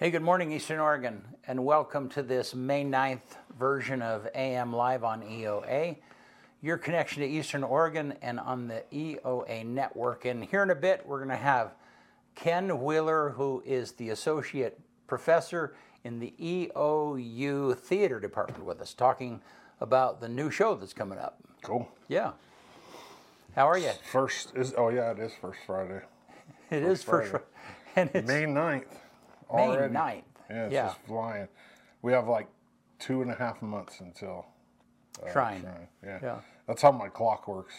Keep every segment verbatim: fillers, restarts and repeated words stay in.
Hey, good morning, Eastern Oregon, and welcome to this May ninth version of A M Live on E O A, your connection to Eastern Oregon and on the E O A network. And here in a bit, we're going to have Ken Wheeler, who is the Associate Professor in the E O U Theater Department with us, talking about the new show that's coming up. Cool. Yeah. How are you? First is, oh yeah, it is First Friday. It First is First Friday. Friday. And it's May ninth. May Already. ninth. Yeah, it's Yeah. just flying. We have like two and a half months until uh, Shrine. Shrine. Yeah. Yeah. That's how my clock works.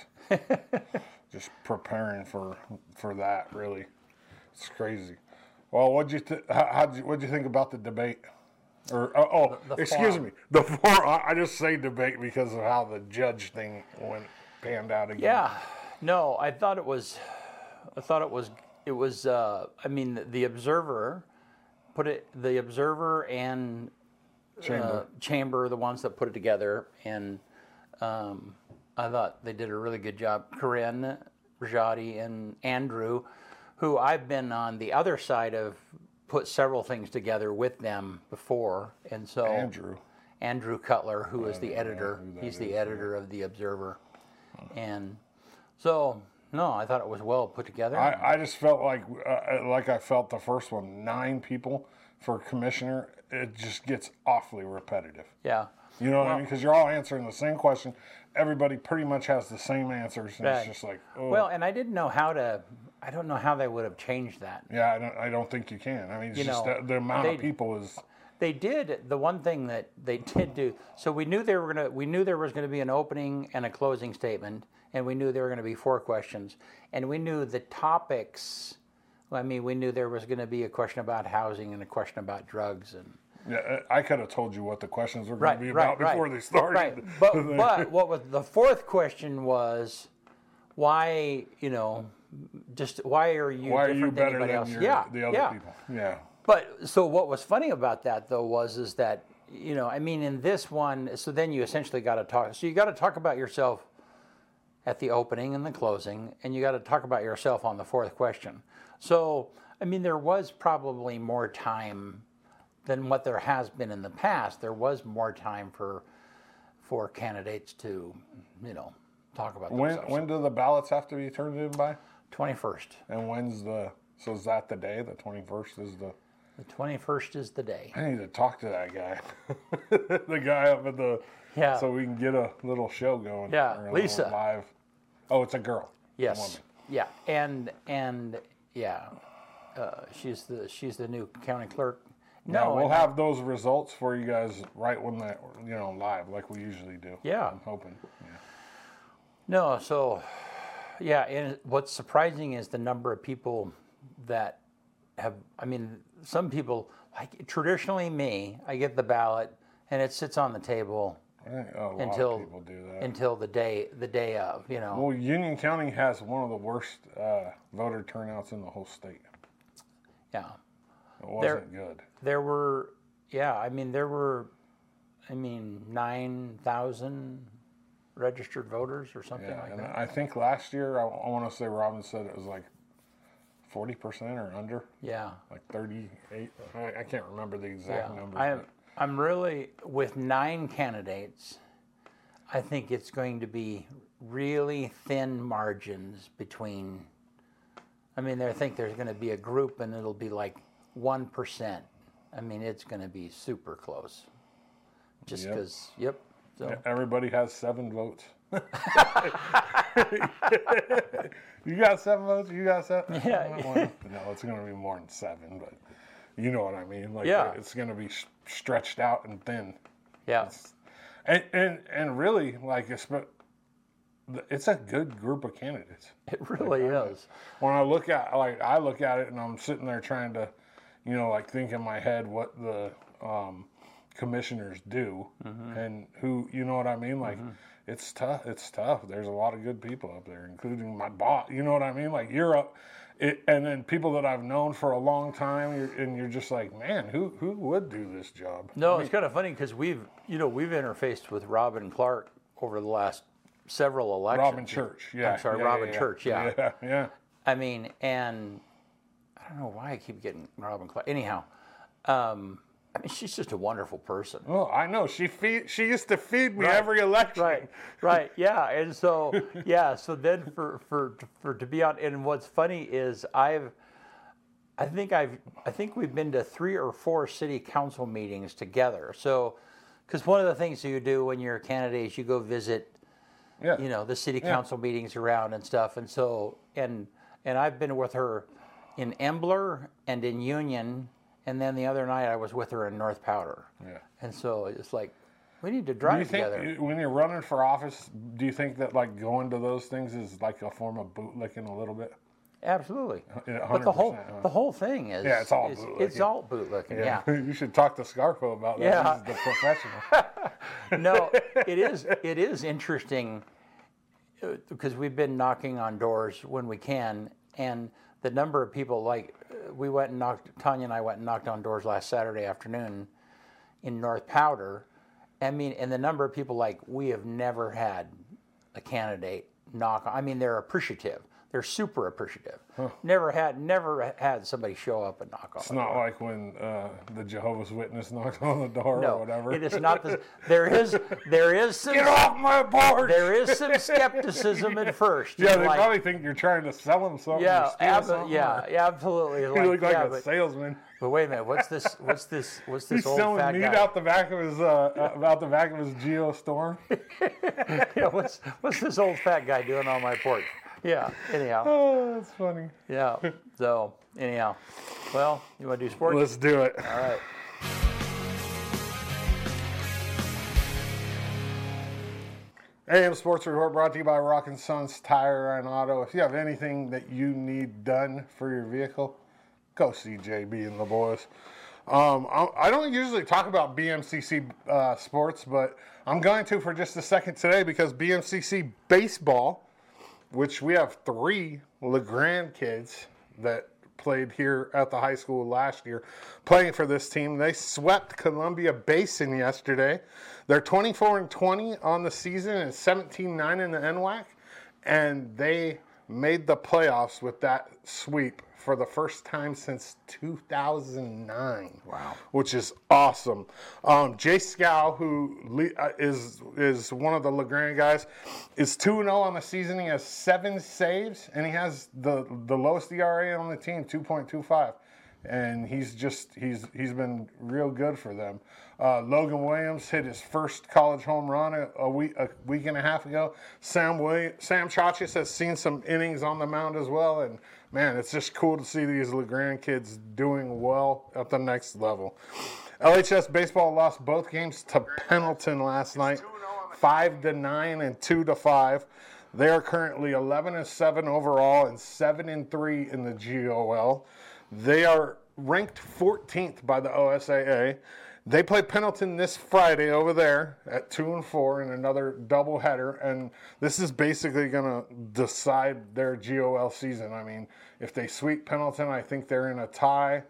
Just preparing for for that, really. It's crazy. Well, what'd you th- how, how'd you what'd you think about the debate? Or uh, oh, The- the excuse forum. me, the forum. I I just say debate because of how the judge thing went panned out again. Yeah, no, I thought it was, I thought it was, it was. Uh, I mean, the, the Observer put it. The Observer and Chamber. uh, Chamber, are the ones that put it together, and um, I thought they did a really good job. Corinne, Rajati, and Andrew, who I've been on the other side of, put several things together with them before, and so Andrew. Andrew Cutler, who is I the don't know editor. who that He's the is, editor of the Observer, and so no, I thought it was well put together. I, I just felt like uh, like I felt the first one. Nine people for commissioner. It just gets awfully repetitive. yeah, You know what I mean? Because you're all answering the same question. Everybody pretty much has the same answers, and Right. it's just like, oh, well, and I didn't know how to. I don't know how they would have changed that. yeah. I don't. I don't think you can. I mean, it's You just know, the, the amount of they- people is. They did the one thing that they did do. So we knew they were gonna. We knew there was going to be an opening and a closing statement, and we knew there were going to be four questions, and we knew the topics. I mean, we knew there was going to be a question about housing and a question about drugs and. Yeah, I could have told you what the questions were going Right, to be right, about before right. they started. Right, but but what was the fourth question was, why you know, just why are you Why are different you than better anybody than else? your, yeah, the other yeah. people? Yeah. But so what was funny about that though was is that you know I mean in this one so then you essentially got to talk so you got to talk about yourself at the opening and the closing and you got to talk about yourself on the fourth question. So I mean there was probably more time than what there has been in the past. There was more time for for candidates to you know talk about When themselves. when do the ballots have to be turned in by? twenty-first. And when's the? So is that the day? The twenty-first is the. The twenty-first is the day. I need to talk to that guy, the guy up at the, Yeah. so we can get a little show going. Yeah, or a Lisa. little live. Oh, it's a girl. a Yes. woman. Yeah, and and yeah, uh, she's the she's the new county clerk. Yeah, No, we'll and- have those results for you guys right when that, you know, live like we usually do. Yeah. I'm hoping. Yeah. no. So, yeah, and what's surprising is the number of people that have. I mean, some people like traditionally me. I get the ballot and it sits on the table I think a lot until of people do that. until the day the day of. You know. Well, Union County has one of the worst uh, voter turnouts in the whole state. Yeah. It wasn't good. There were, yeah, I mean, there were, I mean, nine thousand registered voters or something Yeah, like and that. I think last year, I, I want to say Robin said it was like forty percent or under, Yeah. like thirty-eight. I, I can't remember the exact Yeah. numbers. I'm, but I'm really, with nine candidates, I think it's going to be really thin margins between, I mean, I think there's going to be a group and it'll be like one percent. I mean, it's going to be super close. Just Yep. because, yep. So. Everybody has seven votes. You got seven votes? You got seven? Yeah. Well, no, it's going to be more than seven, but you know what I mean. Like, Yeah. it's going to be s- stretched out and thin. Yeah. And and, and really, like, it's, it's a good group of candidates. It really is. When I look at, like, I look at it and I'm sitting there trying to, you know, like, think in my head what the um, commissioners do Mm-hmm. and who, you know what I mean? Like, it's tough. It's tough. There's a lot of good people up there, including my boss. You know what I mean? Like, you're up, it, and then people that I've known for a long time, you're, and you're just like, man, who who would do this job? No, it's kind of funny because we've, you know, we've interfaced with Robin Clark over the last several elections. Robin Church, yeah. I'm sorry, yeah, Robin yeah, yeah. Church, yeah. Yeah, yeah. I mean, and I don't know why I keep getting Robin Clark. Anyhow, Um, I mean, she's just a wonderful person. Oh, I know. She feed. She used to feed me Right. every election. Right, right, yeah, and so yeah, so then for for for to be on, and what's funny is I've, I think I've, I think we've been to three or four city council meetings together. So, because one of the things you do when you're a candidate is you go visit, Yeah. you know, the city Yeah. council meetings around and stuff, and so and and I've been with her in Embler and in Union. And then the other night I was with her in North Powder. Yeah. And so it's like, we need to Do drive you think together. when you're running for office, do you think that like going to those things is like a form of bootlicking a little bit? Absolutely. Yeah, But the whole one hundred percent, huh? the whole thing is Yeah, it's all is- bootlicking. It's all bootlicking. Yeah. You should talk to Scarfo about that. Yeah. He's the professional. No, it is it is interesting uh, because we've been knocking on doors when we can, and the number of people like uh, we went and knocked. Tanya and I went and knocked on doors last Saturday afternoon in North Powder. I mean, and the number of people like we have never had a candidate knock. I mean, they're appreciative. They're super appreciative. Never had, never had somebody show up and knock on. It's not like when uh, the Jehovah's Witness knocked on the door No, or whatever. it is not. The, there is, there is some. Get off my porch! There is some skepticism at first. Yeah, You're they like, probably think you're trying to sell them something. yeah, or steal ab- something, yeah, or- yeah, absolutely. You Like, look like yeah, a but, salesman. but wait a minute, what's this? What's this? What's this He's old selling fat meat guy? out the back of his uh, out the back of his Geo Storm. Yeah, what's what's this old fat guy doing on my porch? Yeah. Anyhow. Oh, that's funny. Yeah. So anyhow, well, you want to do sports? Let's do it. All right. A M Sports Report brought to you by Rockin' Sons Tire and Auto. If you have anything that you need done for your vehicle, go see J B and the boys. Um, I I don't usually talk about B M C C uh, sports, but I'm going to for just a second today because B M C C baseball, which we have three LeGrand kids that played here at the high school last year, playing for this team. They swept Columbia Basin yesterday. They're twenty-four and twenty on the season and seventeen nine in the N W A C, and they made the playoffs with that sweep for the first time since two thousand nine. Wow. Which is awesome. Um, Jay Scow, who le- uh, is is one of the LeGrand guys, is two and oh on the season. He has seven saves, and he has the, the lowest E R A on the team, two point two five. And he's just, he's he's been real good for them. Uh, Logan Williams hit his first college home run a, a week a week and a half ago. Sam William, Sam Chachis has seen some innings on the mound as well, and man, it's just cool to see these LeGrand kids doing well at the next level. L H S baseball lost both games to Pendleton last night, five to nine and two to five. They are currently eleven and seven overall and seven and three in the G O L. They are ranked fourteenth by the O S A A. They play Pendleton this Friday over there at two and four in another doubleheader, and this is basically going to decide their G O L season. I mean, if they sweep Pendleton, I think they're in a tie.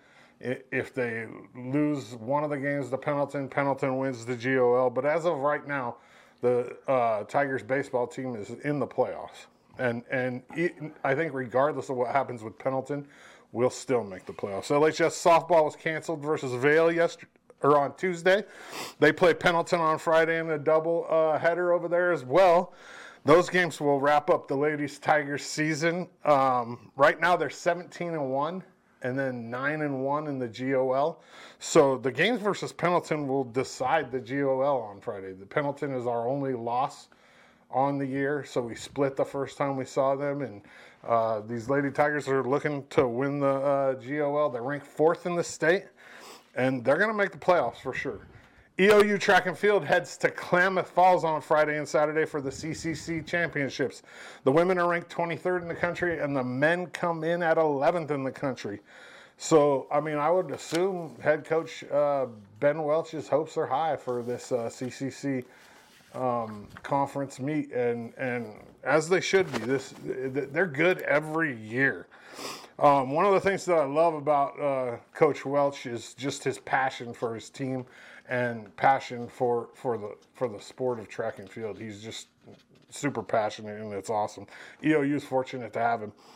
If they lose one of the games to Pendleton, Pendleton wins the G O L. But as of right now, the uh, Tigers baseball team is in the playoffs, and and it, I think regardless of what happens with Pendleton, we'll still make the playoffs. L H S softball was canceled versus Vail yesterday. Or on Tuesday. They play Pendleton on Friday in a double uh, header over there as well. Those games will wrap up the ladies Tigers season. Um, right now they're seventeen and one and then nine and one in the G O L. So the games versus Pendleton will decide the G O L on Friday. The Pendleton is our only loss on the year, so we split the first time we saw them, and uh, these Lady Tigers are looking to win the uh, G O L. They're ranked fourth in the state, and they're going to make the playoffs for sure. E O U Track and Field heads to Klamath Falls on Friday and Saturday for the C C C Championships. The women are ranked twenty-third in the country, and the men come in at eleventh in the country. So, I mean, I would assume head coach uh, Ben Welch's hopes are high for this uh, C C C um, conference meet, and, and as they should be. This they're good every year. Um, one of the things that I love about uh, Coach Welch is just his passion for his team and passion for, for the for the sport of track and field. He's just super passionate, and it's awesome. E O U is fortunate to have him.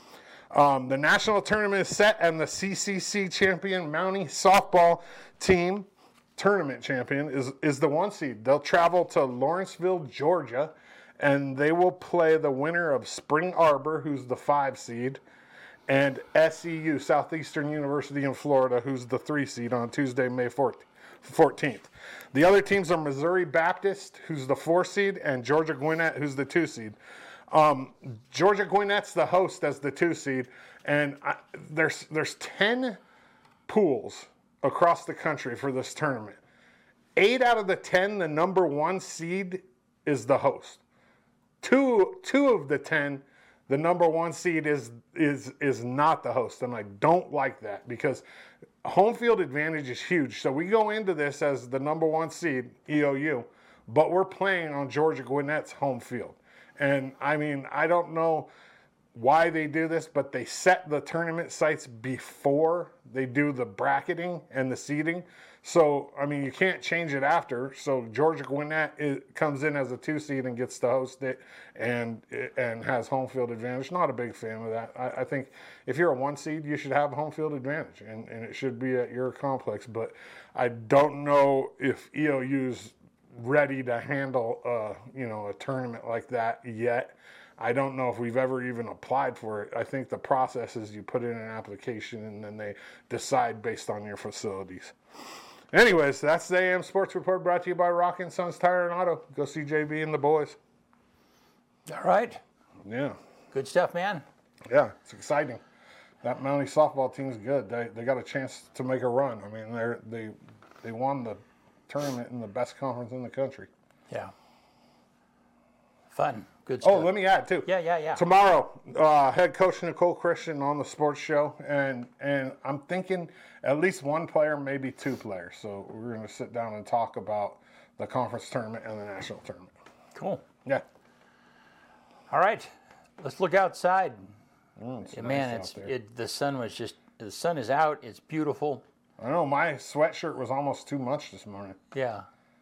Um, the national tournament is set, and the C C C champion Mountie softball team, tournament champion, is, is the one seed. They'll travel to Lawrenceville, Georgia, and they will play the winner of Spring Arbor, who's the five seed, and S E U, Southeastern University in Florida, who's the three seed, on Tuesday, May fourteenth. The other teams are Missouri Baptist, who's the four seed, and Georgia Gwinnett, who's the two seed. Um, Georgia Gwinnett's the host as the two seed, and I, there's there's ten pools across the country for this tournament. Eight out of the ten, the number one seed is the host. Two two of the ten, the number one seed is is is not the host, and I don't like that because home field advantage is huge. So we go into this as the number one seed, E O U, but we're playing on Georgia Gwinnett's home field. And I mean, I don't know why they do this, but they set the tournament sites before they do the bracketing and the seeding. So, I mean, you can't change it after. So Georgia Gwinnett is, comes in as a two seed and gets to host it and and has home field advantage. Not a big fan of that. I, I think if you're a one seed, you should have home field advantage, and, and it should be at your complex. But I don't know if E O U's ready to handle, uh, you know, a tournament like that yet. I don't know if we've ever even applied for it. I think the process is you put in an application and then they decide based on your facilities. Anyways, that's the A M Sports Report brought to you by Rockin' Sons Tire and Auto. Go see J B and the boys. All right. Yeah. Good stuff, man. Yeah, it's exciting. That Mountie softball team's good. They they got a chance to make a run. I mean, they they they won the tournament in the best conference in the country. Yeah. Fun. Good stuff. Oh, let me add, too. Yeah, yeah, yeah. Tomorrow, uh, head coach Nicole Christian on the sports show, and and I'm thinking at least one player, maybe two players. So we're going to sit down and talk about the conference tournament and the national tournament. Cool. Yeah. All right. Let's look outside. Mm, it's Yeah, nice man, out it's there. it, the sun was just, the sun is out. It's beautiful. I know, my sweatshirt was almost too much this morning. Yeah.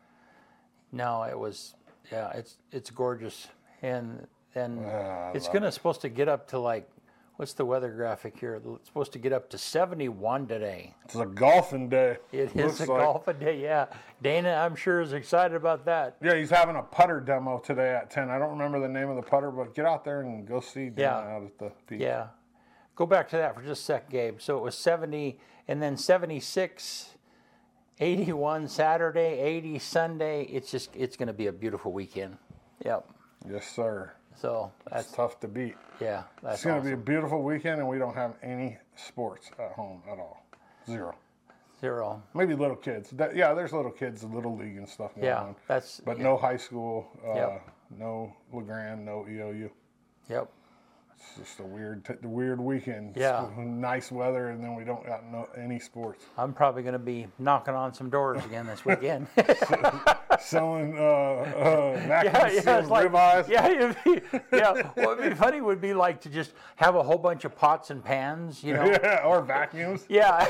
No, it was, yeah, it's it's gorgeous. And and Ah, I it's love going to supposed to get up to like, what's the weather graphic here? It's supposed to get up to seventy-one today. It's a golfing day. It Looks is a like. golf a day, yeah. Dana, I'm sure, is excited about that. Yeah, he's having a putter demo today at ten. I don't remember the name of the putter, but get out there and go see Dan Yeah. out at the peak. Yeah. Go back to that for just a sec, Gabe. So it was seventy, and then seventy-six, eighty-one Saturday, eighty Sunday. It's just, it's going to be a beautiful weekend. Yep. Yes, sir. So It's that's, tough to beat. yeah, that's It's going to awesome. be a beautiful weekend, and we don't have any sports at home at all. Zero. Zero. Maybe little kids. That, yeah, there's little kids, little league and stuff going Yeah, on. that's, But yeah. no high school, uh, Yep. no LeGrand, no E O U. Yep. It's just a weird, t- weird weekend. Yeah. It's nice weather, and then we don't got no any sports. I'm probably going to be knocking on some doors again this weekend. Selling uh, uh, vacuum yeah, yeah, sealed it's like, ribeyes. yeah, it'd be, yeah. What would be funny would be like to just have a whole bunch of pots and pans, you know? Yeah, or vacuums. Yeah.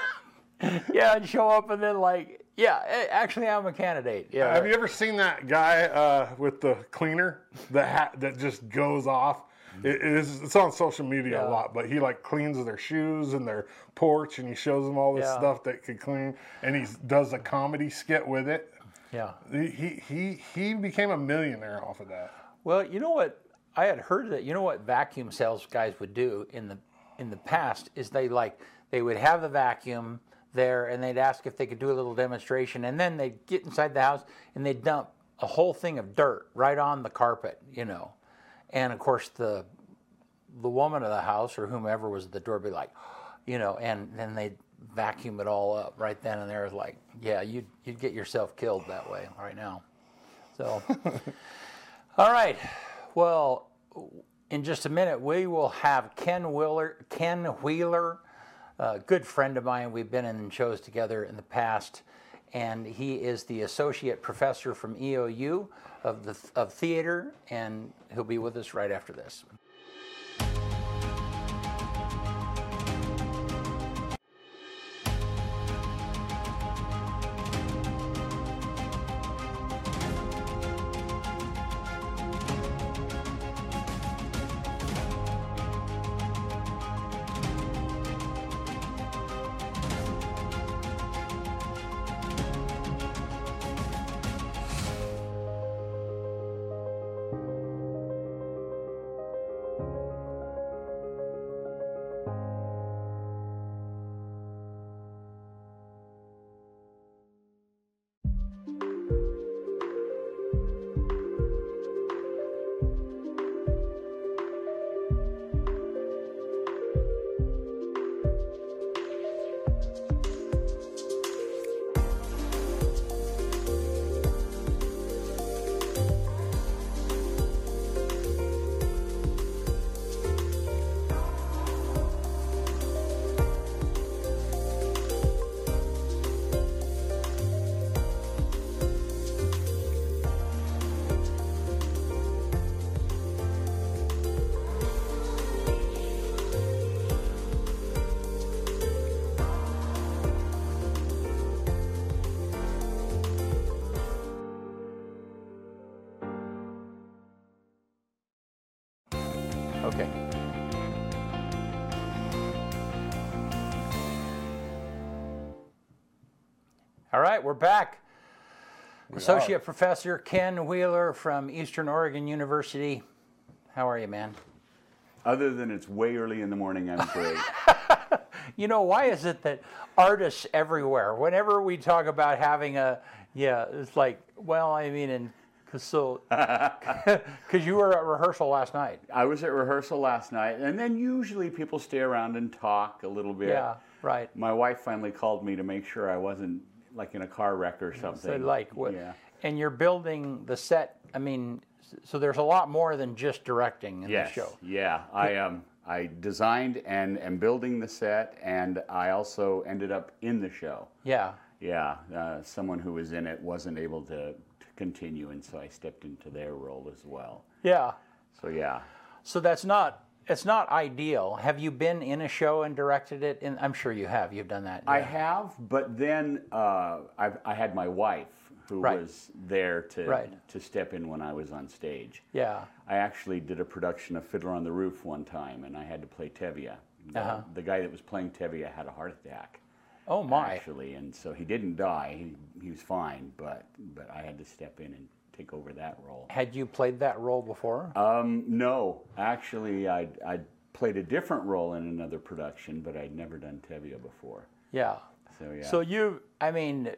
Yeah, and show up and then like, yeah, eh, actually I'm a candidate. Yeah. Have you ever seen that guy uh, with the cleaner, the hat that just goes off? It is. It's on social media Yeah. a lot, but he like cleans their shoes and their porch, and he shows them all this Yeah. stuff that could clean, and he does a comedy skit with it. Yeah. He he he became a millionaire off of that. Well, you know what? I had heard that. You know what vacuum sales guys would do in the in the past is they like they would have the vacuum there and they'd ask if they could do a little demonstration, and then they'd get inside the house and they'd dump a whole thing of dirt right on the carpet, you know. And of course the the woman of the house or whomever was at the door would be like, you know, and then they'd vacuum it all up right then and there. It's like, yeah, you'd you'd get yourself killed that way right now. So, all right. Well, in just a minute, we will have Ken Wheeler. Ken Wheeler, a good friend of mine. We've been in shows together in the past, and he is the associate professor from E O U of the of theater, and he'll be with us right after this. All right, we're back. We Associate are. Professor Ken Wheeler from Eastern Oregon University. How are you, man? Other than it's way early in the morning, I'm great. You know, why is it that artists everywhere, whenever we talk about having a, yeah, it's like, well, I mean, and cause so, because you were at rehearsal last night. I was at rehearsal last night, and then usually people stay around and talk a little bit. Yeah, right. My wife finally called me to make sure I wasn't like in a car wreck or something. So like, what, Yeah. and you're building the set, I mean, so there's a lot more than just directing in Yes. the show. Yeah. I um I designed and am building the set, and I also ended up in the show. Yeah. Yeah. Uh, someone who was in it wasn't able to, to continue, and so I stepped into their role as well. Yeah. So yeah. So that's not, it's not ideal. Have you been in a show and directed it? And I'm sure you have. You've done that. I yeah. have, but then uh, I, I had my wife who Right. was there to Right. to step in when I was on stage. Yeah. I actually did a production of Fiddler on the Roof one time, and I had to play Tevye. The, Uh-huh. the guy that was playing Tevye had a heart attack, Oh my. actually, and so he didn't die. He, he was fine, but but I had to step in and take over that role. Had you played that role before? Um, no, actually, I I played a different role in another production, but I'd never done Tevye before. Yeah. So yeah. So you, I mean,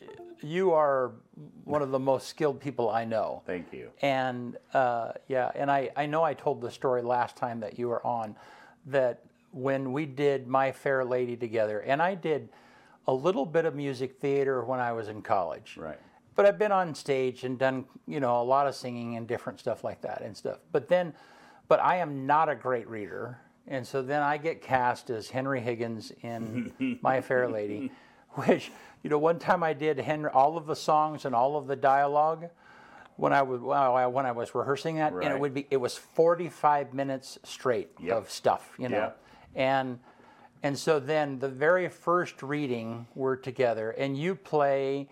you are one of the most skilled people I know. Thank you. And uh, yeah, and I, I know I told the story last time that you were on, that when we did My Fair Lady together, and I did a little bit of music theater when I was in college. Right. But I've been on stage and done, you know, a lot of singing and different stuff like that and stuff. But then, but I am not a great reader. And so then I get cast as Henry Higgins in My Fair Lady, which, you know, one time I did Henry, all of the songs and all of the dialogue when I was well, I- when I was rehearsing that, and Right. it would be it was forty-five minutes straight Yep. of stuff, you know, Yep. and and so then the very first reading we're together, and you play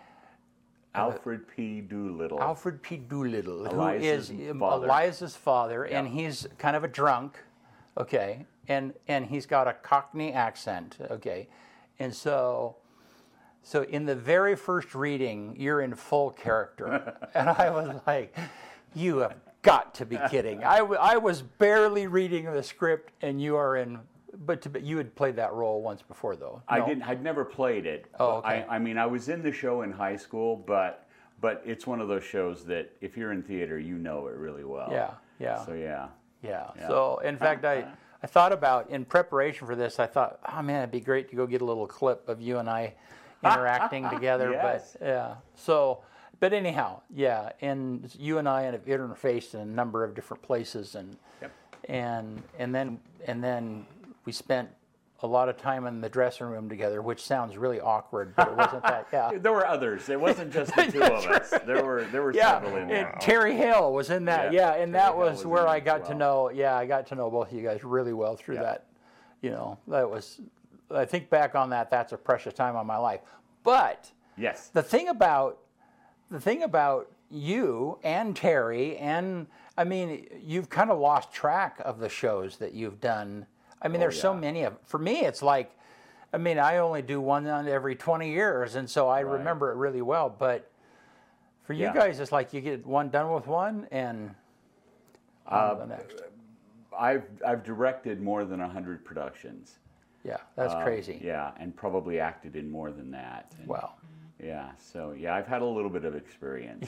Alfred P. Doolittle. Alfred P. Doolittle, Eliza's who is um, father. Eliza's father, and Yeah. he's kind of a drunk, okay, and and he's got a Cockney accent, okay, and so so in the very first reading, you're in full character, and I was like, you have got to be kidding! I, w- I was barely reading the script, and you are in. But to, be- you had played that role once before, though. I No? didn't. I'd never played it. Oh, okay. I, I mean, I was in the show in high school, but but it's one of those shows that if you're in theater, you know it really well. Yeah, yeah. So yeah. Yeah. Yeah. So, in fact, I, I thought about, in preparation for this, I thought, oh man, it'd be great to go get a little clip of you and I interacting together. Yes. But yeah. So, but anyhow, yeah. And you and I have interfaced in a number of different places, and Yep. and and then and then we spent a lot of time in the dressing room together, which sounds really awkward, but it wasn't that. Yeah. There were others. It wasn't just the two of us. There were there were Yeah, several in and there. Terry Hale was in that. Yeah, Yeah, and Terry that Hale was, was where in I it as got to well. know. Yeah, I got to know both of you guys really well through Yeah. that. You know, that was. I think back on that. That's a precious time of my life. But Yes. the thing about the thing about you and Terry, and I mean, you've kind of lost track of the shows that you've done. I mean, there's so Oh, yeah. many of. For me, it's like, I mean, I only do one on every twenty years, and so I Right. remember it really well. But for you Yeah. guys, it's like you get one done with one, and on to the next. I've I've directed more than a hundred productions. Yeah, that's Um, crazy. Yeah, and probably acted in more than that. And, Wow. Yeah. So yeah, I've had a little bit of experience.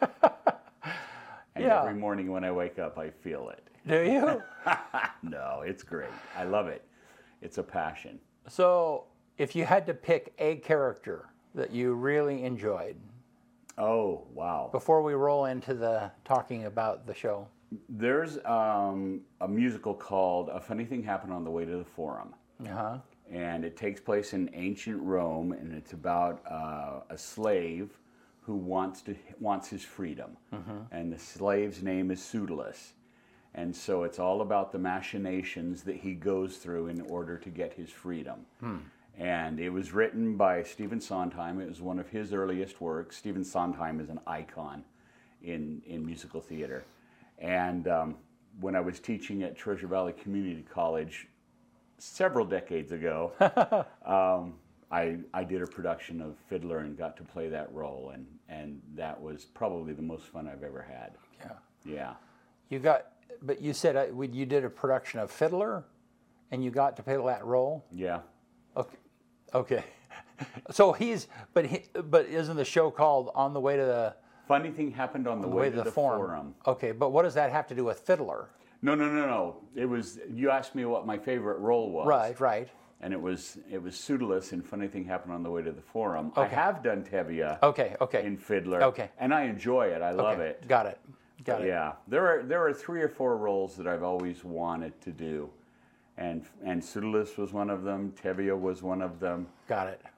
And Yeah. every morning when I wake up, I feel it. Do you? No, it's great. I love it. It's a passion. So, if you had to pick a character that you really enjoyed, Oh, wow. before we roll into the talking about the show. There's um, a musical called A Funny Thing Happened on the Way to the Forum. Uh-huh. And it takes place in ancient Rome, and it's about uh, a slave who wants to wants his freedom. And the slave's name is Pseudolus. And so it's all about the machinations that he goes through in order to get his freedom. And it was written by Stephen Sondheim. It was one of his earliest works. Stephen Sondheim is an icon in, in musical theater. And um, when I was teaching at Treasure Valley Community College several decades ago, um, I, I did a production of Fiddler and got to play that role, and, and that was probably the most fun I've ever had. Yeah. Yeah. You got, but you said uh, we- you did a production of Fiddler, and you got to play that role. Yeah. Okay. Okay. So he's, but he, but isn't the show called On the Way to the, Funny thing happened on the, the way, way to to the, the forum? forum. Okay, but what does that have to do with Fiddler? No, no, no, no. It was, you asked me what my favorite role was. Right, right. And it was it was Pseudolus in Funny Thing Happened on the Way to the Forum. I Okay. have done Tevye Okay, okay. in Fiddler. Okay. And I enjoy it. I love Okay, it. Got it. Got But it. yeah. There are there are three or four roles that I've always wanted to do. And and Pseudolus was one of them. Tevye was one of them. Got it.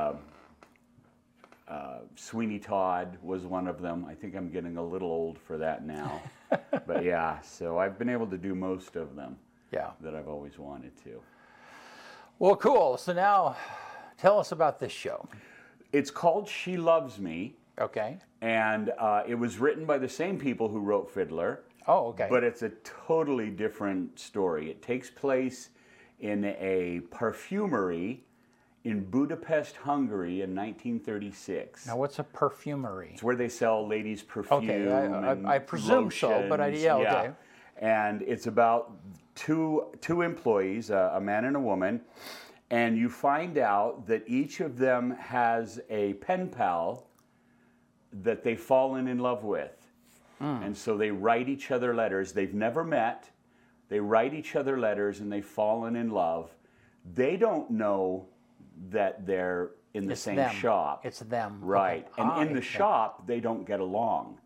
Uh, Sweeney Todd was one of them. I think I'm getting a little old for that now. But yeah, so I've been able to do most of them Yeah. that I've always wanted to. Well, cool. So now, tell us about this show. It's called She Loves Me, Okay. and uh, it was written by the same people who wrote Fiddler, Oh, okay. but it's a totally different story. It takes place in a perfumery in Budapest, Hungary in nineteen thirty-six. Now, what's a perfumery? It's where they sell ladies' perfume. Okay, I- I- and I presume so, but I- lotions. yeah, okay. And it's about two two employees, a, a man and a woman, and you find out that each of them has a pen pal that they've fallen in love with. And so they write each other letters. They've never met. They write each other letters and they've fallen in love. They don't know that they're in the It's same them. shop. It's them. Right. Okay. And Ah, in the it's them. shop, they don't get along.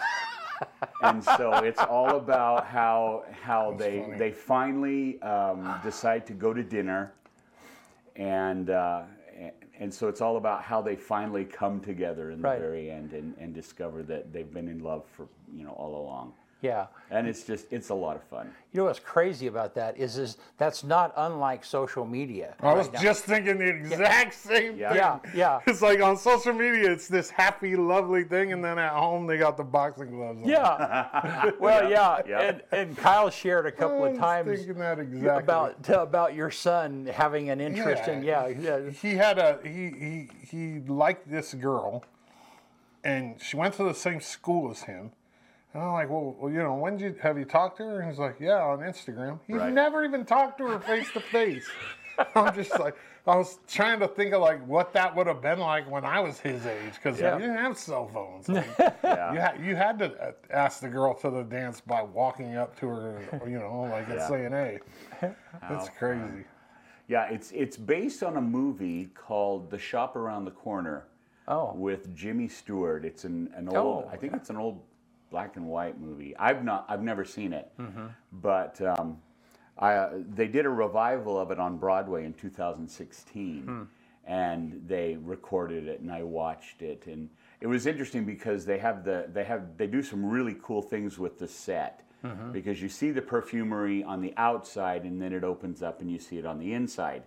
And so it's all about how how they funny. they finally um, decide to go to dinner, and uh, and so it's all about how they finally come together in the Right. very end and, and discover that they've been in love for you know all along. Yeah. And it's just it's a lot of fun. You know what's crazy about that is, is that's not unlike social media. I was right now. just thinking the exact same Yeah. thing. Yeah, yeah. It's like on social media, it's this happy, lovely thing, and then at home they got the boxing gloves on. Yeah. Well, yeah. yeah. And, and Kyle shared a couple I of was times thinking that exactly. about t- about your son having an interest in yeah, yeah. He had a he he he liked this girl, and she went to the same school as him. And I'm like, well, well, you know, when did you have you talked to her? And he's like, yeah, on Instagram. He Right. never even talked to her face to face. I'm just like, I was trying to think of like what that would have been like when I was his age, because Yeah. you didn't have cell phones. Like, Yeah. you had you had to uh, ask the girl to the dance by walking up to her, you know, like and Yeah. saying, hey. That's crazy. Yeah, it's it's based on a movie called The Shop Around the Corner. Oh. With Jimmy Stewart. It's an, an Oh, old, I think it's an old black and white movie. I've not, I've never seen it, but um, I, uh, they did a revival of it on Broadway in two thousand sixteen, and they recorded it, and I watched it, and it was interesting because they have the, they have, they do some really cool things with the set. Because you see the perfumery on the outside, and then it opens up, and you see it on the inside.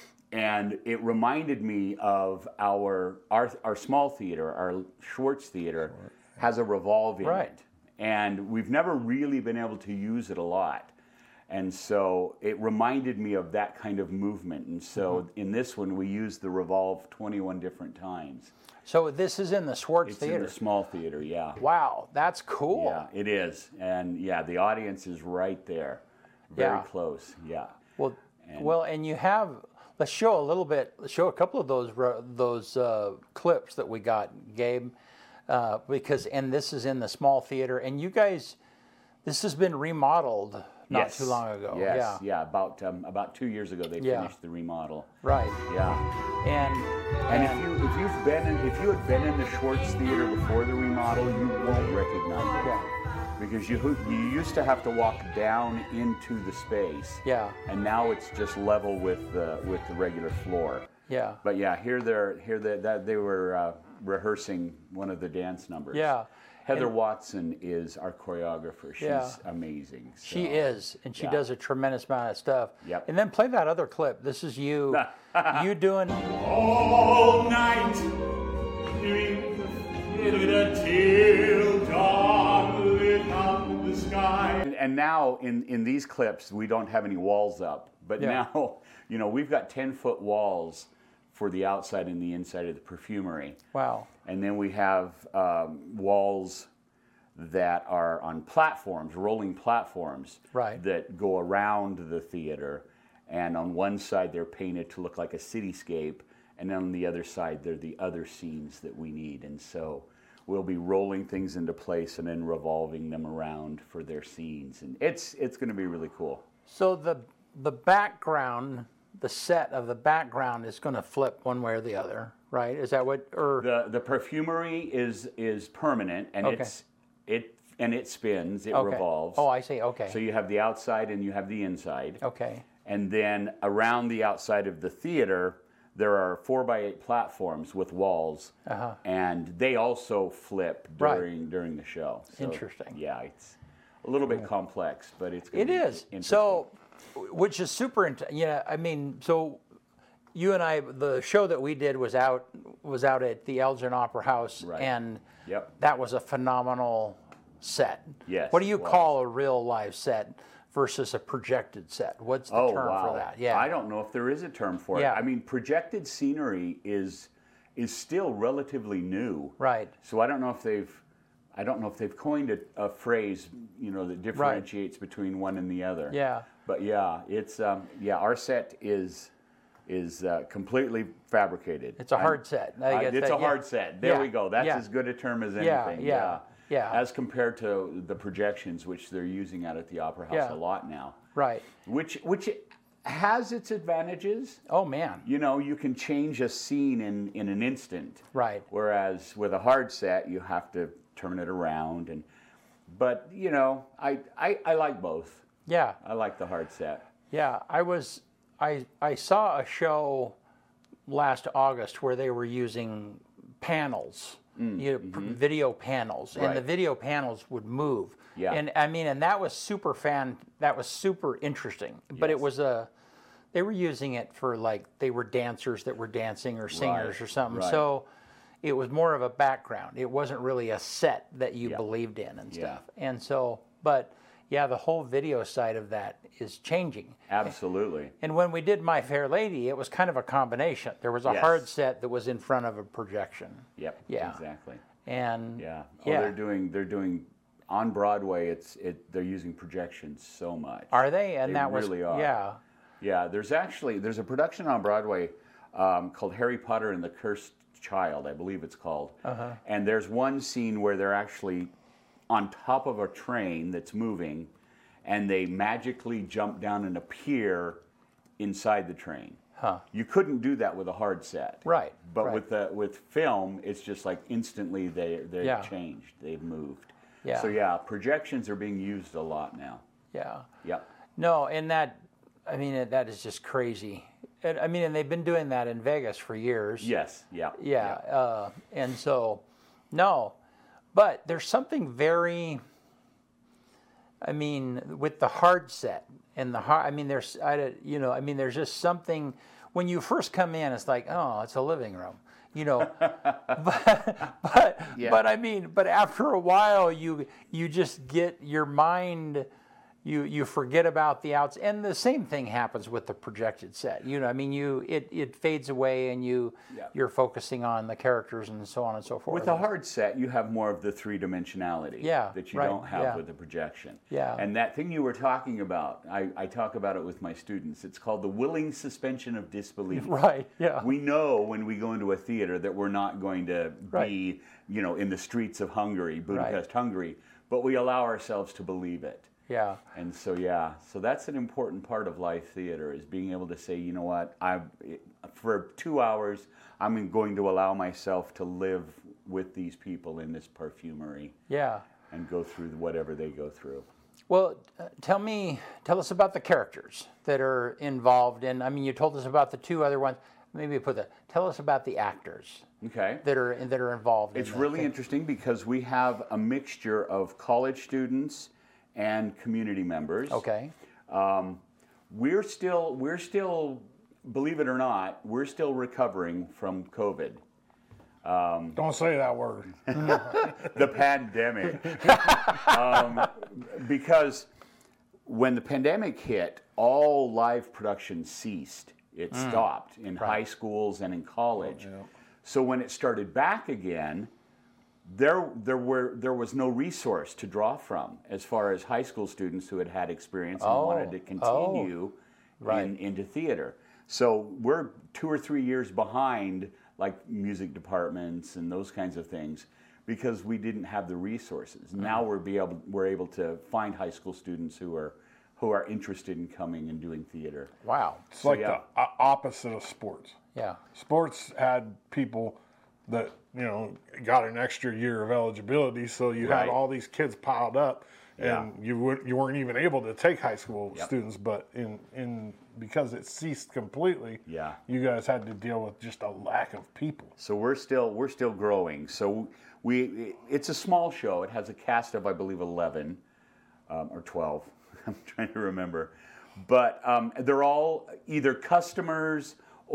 And it reminded me of our our, our small theater, our Schwartz Theater, has a revolve in Right. it. And we've never really been able to use it a lot. And so it reminded me of that kind of movement. And so in this one, we used the revolve twenty-one different times. So this is in the Schwartz It's Theater. in the small theater, yeah. Wow, that's cool. Yeah, it is. And yeah, the audience is right there. Very Yeah. close, yeah. Well, well, and you have. Let's show a little bit. Let's show a couple of those ro- those uh, clips that we got, Gabe, uh, because and this is in the small theater, and you guys, this has been remodeled not Yes. too long ago. Yes, Yeah, yeah. About um, about two years ago, they Yeah. finished the remodel. right. Yeah. And And if you if you've been in, if you had been in the Schwartz Theater before the remodel, you won't recognize it. Yeah. Because you you used to have to walk down into the space. Yeah. And now it's just level with the with the regular floor. Yeah. But yeah, here they're here they that they were uh, rehearsing one of the dance numbers. Yeah. Heather And- Watson is our choreographer. She's Yeah. amazing. She So, is, and she yeah. does a tremendous amount of stuff. Yep. And then play that other clip. This is you, you doing. All night, doing the till dawn lit up the sky. And, and now in, in these clips, we don't have any walls up. But Yeah. now, you know, we've got ten foot walls for the outside and the inside of the perfumery. Wow. And then we have um, walls that are on platforms, rolling platforms, Right. that go around the theater. And on one side, they're painted to look like a cityscape, and on the other side, they're the other scenes that we need. And so we'll be rolling things into place and then revolving them around for their scenes. And it's it's going to be really cool. So the the background, the set of the background is going to flip one way or the other, right? Is that what? Or The the perfumery is is permanent, and Okay. it's it and it spins, it okay. revolves. Oh, I see. Okay. So you have the outside and you have the inside. okay. And then around the outside of the theater, there are four by eight platforms with walls, Uh-huh. and they also flip Right. during during the show. So, Interesting. Yeah, it's a little bit complex, but it's gonna It be is. interesting. So, which is super. int- Yeah, I mean, so you and I, the show that we did was out was out at the Elgin Opera House, Right. and Yep. that was a phenomenal set. Yes, What do you it was. call a real live set versus a projected set? What's the Oh term wow! for that? Yeah. I don't know if there is a term for Yeah. it. I mean, projected scenery is is still relatively new. Right. So I don't know if they've I don't know if they've coined a, a phrase, you know, that differentiates between one and the other. Yeah. But yeah, it's um, yeah, our set is is uh, completely fabricated. It's a I'm- hard set. I I- guess it's that- a yeah. hard set. There Yeah, we go. That's yeah. as good a term as Yeah, anything. yeah, yeah. As compared to the projections, which they're using out at the Opera House Yeah. a lot now. Right. Which which has its advantages. Oh man. You know, you can change a scene in, in an instant. Right. Whereas with a hard set, you have to turn it around. And but you know, I I, I like both. Yeah. I like the hard set. Yeah. I was. I I saw a show last August where they were using panels, you know, p- video panels, and the Mm, mm-hmm. Right. video panels would move. Yeah. And I mean, and that was super fan. That was super interesting. But it Yes. was a. They were using it for like they were dancers that were dancing or singers Right, or something. right. So it was more of a background. It wasn't really a set that you Yeah. believed in and Yeah. stuff. And so, but yeah, the whole video side of that is changing. Absolutely. And when we did My Fair Lady, it was kind of a combination. There was a Yes. hard set that was in front of a projection. Yep. Yeah. Exactly. And Yeah. Oh, yeah. they're doing they're doing on Broadway. It's it. They're using projections so much. Are they? And They that was really are. yeah. Yeah, there's actually there's a production on Broadway um, called Harry Potter and the Cursed Child, I believe it's called. Uh-huh. And there's one scene where they're actually on top of a train that's moving, and they magically jump down and appear inside the train. Huh. You couldn't do that with a hard set. Right, But right. with the with film, it's just like instantly they they've Yeah. changed, they've moved. Yeah. So yeah, projections are being used a lot now. Yeah. Yep. No, and that, I mean, that is just crazy. And, I mean, and they've been doing that in Vegas for years. Yes. Yeah. Yeah. Uh, and so, no, but there's something very, I mean, with the hard set and the hard, I mean, there's, I, you know, I mean, there's just something, when you first come in, it's like, oh, it's a living room, you know, but, but, Yeah. but I mean, but after a while, you, you just get your mind, you you forget about the outs, and the same thing happens with the projected set. You know, I mean, you it, it fades away, and you Yeah. you're focusing on the characters and so on and so forth. With a hard set, you have more of the three dimensionality Yeah, that you right, don't have yeah. with the projection. Yeah. And that thing you were talking about, I, I talk about it with my students. It's called the willing suspension of disbelief. Right. Yeah. We know when we go into a theater that we're not going to Right. be, you know, in the streets of Hungary, Budapest, Hungary, but we allow ourselves to believe it. yeah. And so, yeah, so that's an important part of live theater is being able to say, you know what, I, for two hours, I'm going to allow myself to live with these people in this perfumery Yeah. and go through whatever they go through. Well, uh, tell me, tell us about the characters that are involved in. I mean, you told us about the two other ones. Maybe put the. Tell us about the actors Okay. that are that are involved. It's in the really thing. interesting because we have a mixture of college students and community members. Okay. Um, we're still, we're still, believe it or not, we're still recovering from COVID. Don't say that word. The pandemic. um, because when the pandemic hit, all live production ceased It stopped in high schools and in college. So when it started back again, there there were there was no resource to draw from as far as high school students who had had experience and Oh, wanted to continue right. in, into theater. So we're two or three years behind, like music departments and those kinds of things, because we didn't have the resources. Now we're be able we're able to find high school students who are who are interested in coming and doing theater. Wow. It's like yeah. the o- opposite of sports. Yeah. Sports had people that, you know, got an extra year of eligibility, so you Right. had all these kids piled up, and Yeah. you weren't you weren't even able to take high school Yep. students. But in in because it ceased completely, Yeah. you guys had to deal with just a lack of people. So we're still we're still growing. So we it's a small show. It has a cast of I believe eleven um, or twelve. I'm trying to remember, but um, they're all either customers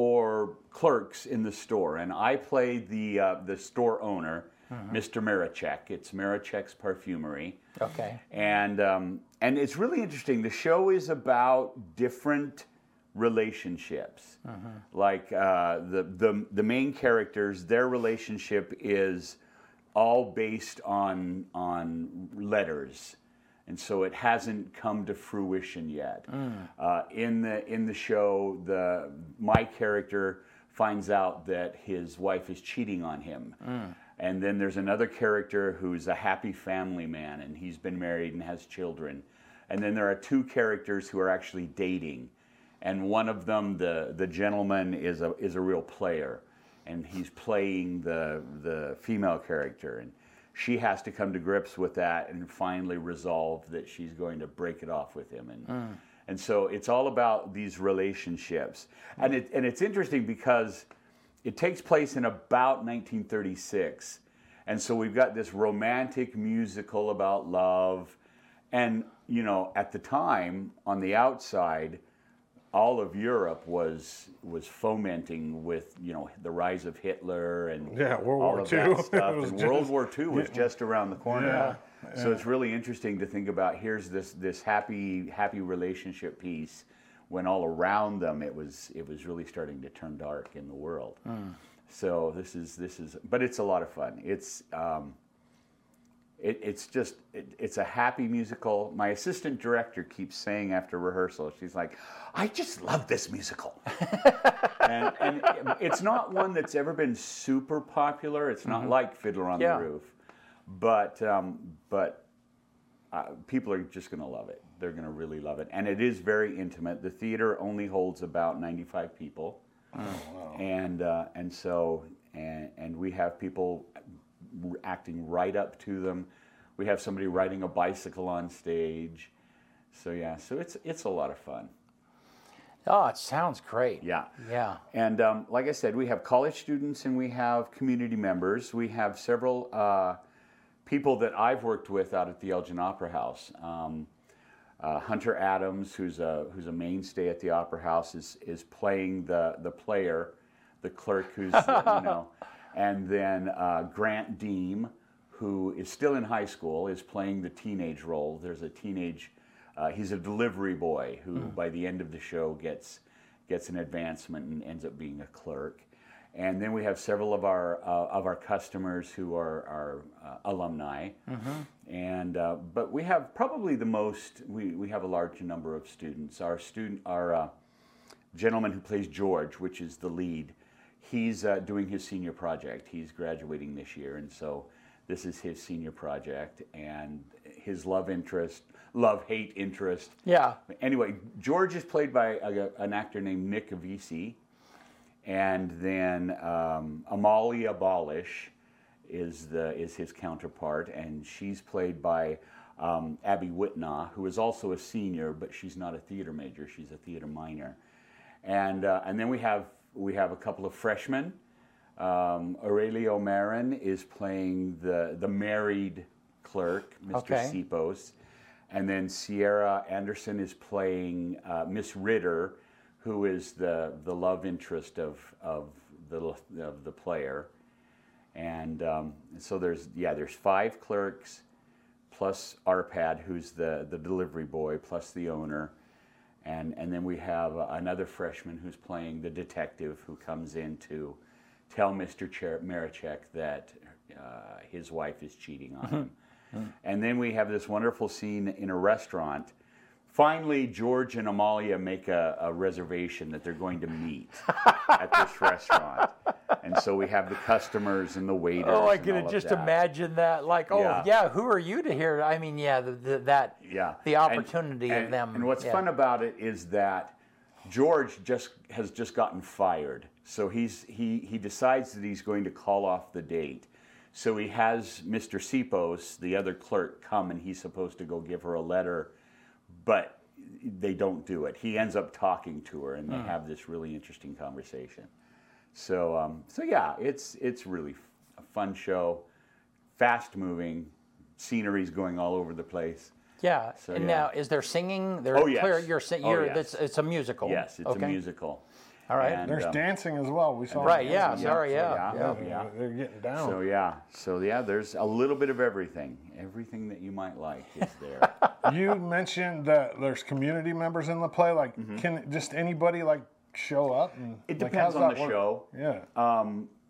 or clerks in the store, and I play the uh, the store owner, Mister Marichek. It's Marichek's Parfumery. Okay. And um, and it's really interesting. The show is about different relationships. Like uh, the the the main characters, their relationship is all based on on letters, and so it hasn't come to fruition yet. Uh, in the in the show, the my character finds out that his wife is cheating on him. And then there's another character who's a happy family man, and he's been married and has children. And then there are two characters who are actually dating, and one of them, the the gentleman, is a is a real player, and he's playing the the female character, and she has to come to grips with that and finally resolve that she's going to break it off with him. And and so it's all about these relationships, and it and it's interesting because it takes place in about nineteen thirty-six. And so we've got this romantic musical about love. And, you know, at the time, on the outside, all of Europe was was fomenting with, you know, the rise of Hitler and Yeah, World all War of Two. that It stuff. was And just- World War Two was just around the corner. Yeah, So it's really interesting to think about, here's this this happy happy relationship piece when all around them it was it was really starting to turn dark in the world. So this is this is, but it's a lot of fun. It's um, it, it's just it, it's a happy musical. My assistant director keeps saying after rehearsal, she's like, "I just love this musical." and, and it's not one that's ever been super popular. It's not like Fiddler on Yeah. the Roof, but um, but uh, people are just going to love it. They're going to really love it, and it is very intimate. The theater only holds about ninety-five people. And uh, and so and and we have people acting right up to them. We have somebody riding a bicycle on stage. So yeah, so it's it's a lot of fun. Oh, it sounds great. Yeah. Yeah. And um, like I said, we have college students and we have community members. We have several uh, people that I've worked with out at the Elgin Opera House. Um, Uh, Hunter Adams, who's a who's a mainstay at the Opera House, is is playing the the player, the clerk who's you know, and then uh, Grant Deem, who is still in high school, is playing the teenage role. There's a teenage, uh, he's a delivery boy who by the end of the show gets gets an advancement and ends up being a clerk. And then we have several of our uh, of our customers who are our uh, alumni, and uh, but we have probably the most. We, we have a large number of students. Our student, our uh, gentleman who plays George, which is the lead, he's uh, doing his senior project. He's graduating this year, and so this is his senior project. And his love interest, love hate interest. Yeah. Anyway, George is played by a, an actor named Nick Avisi. And then um, Amalia Balish is the is his counterpart, and she's played by um, Abby Whitnaw, who is also a senior, but she's not a theater major; she's a theater minor. And uh, and then we have we have a couple of freshmen. Um, Aurelio Marin is playing the the married clerk, Mister Okay. Sipos, and then Sierra Anderson is playing uh, Miss Ritter, who is the, the love interest of of the of the player, and um, so there's yeah there's five clerks, plus Arpad, who's the the delivery boy, plus the owner, And, and then we have uh, another freshman who's playing the detective who comes in to tell Mister Cher- Marichek that uh, his wife is cheating on him. And then we have this wonderful scene in a restaurant. Finally, George and Amalia make a, a reservation that they're going to meet at this restaurant. And so we have the customers and the waiters. Oh, I and could all of just that. imagine that. Like, oh, Yeah. yeah. who are you to hear? I mean, yeah, the, the, that, Yeah. the And- opportunity and, of them. And what's yeah. fun about it is that George just has just gotten fired. So he's he he decides that he's going to call off the date. So he has Mister Sipos, the other clerk, come, and he's supposed to go give her a letter, but they don't do it. He ends up talking to her, and they have this really interesting conversation. So um, so yeah, it's it's really f- a fun show, fast moving, scenery's going all over the place. Yeah. So, and yeah. now, is there singing? There, Oh, yes. Clear, you're sing, Oh, you're, yes. it's, it's a musical. Yes, it's okay. a musical. All right. And, There's um, dancing as well. We saw Right, dancing. yeah, sorry, so yeah, yeah, yeah. yeah. They're getting down. So yeah, so yeah, there's a little bit of everything. Everything that you might like is there. You mentioned that there's community members in the play. Like, can just anybody like show up? And, Mm-hmm. It like, depends how's on that the work? show. Yeah.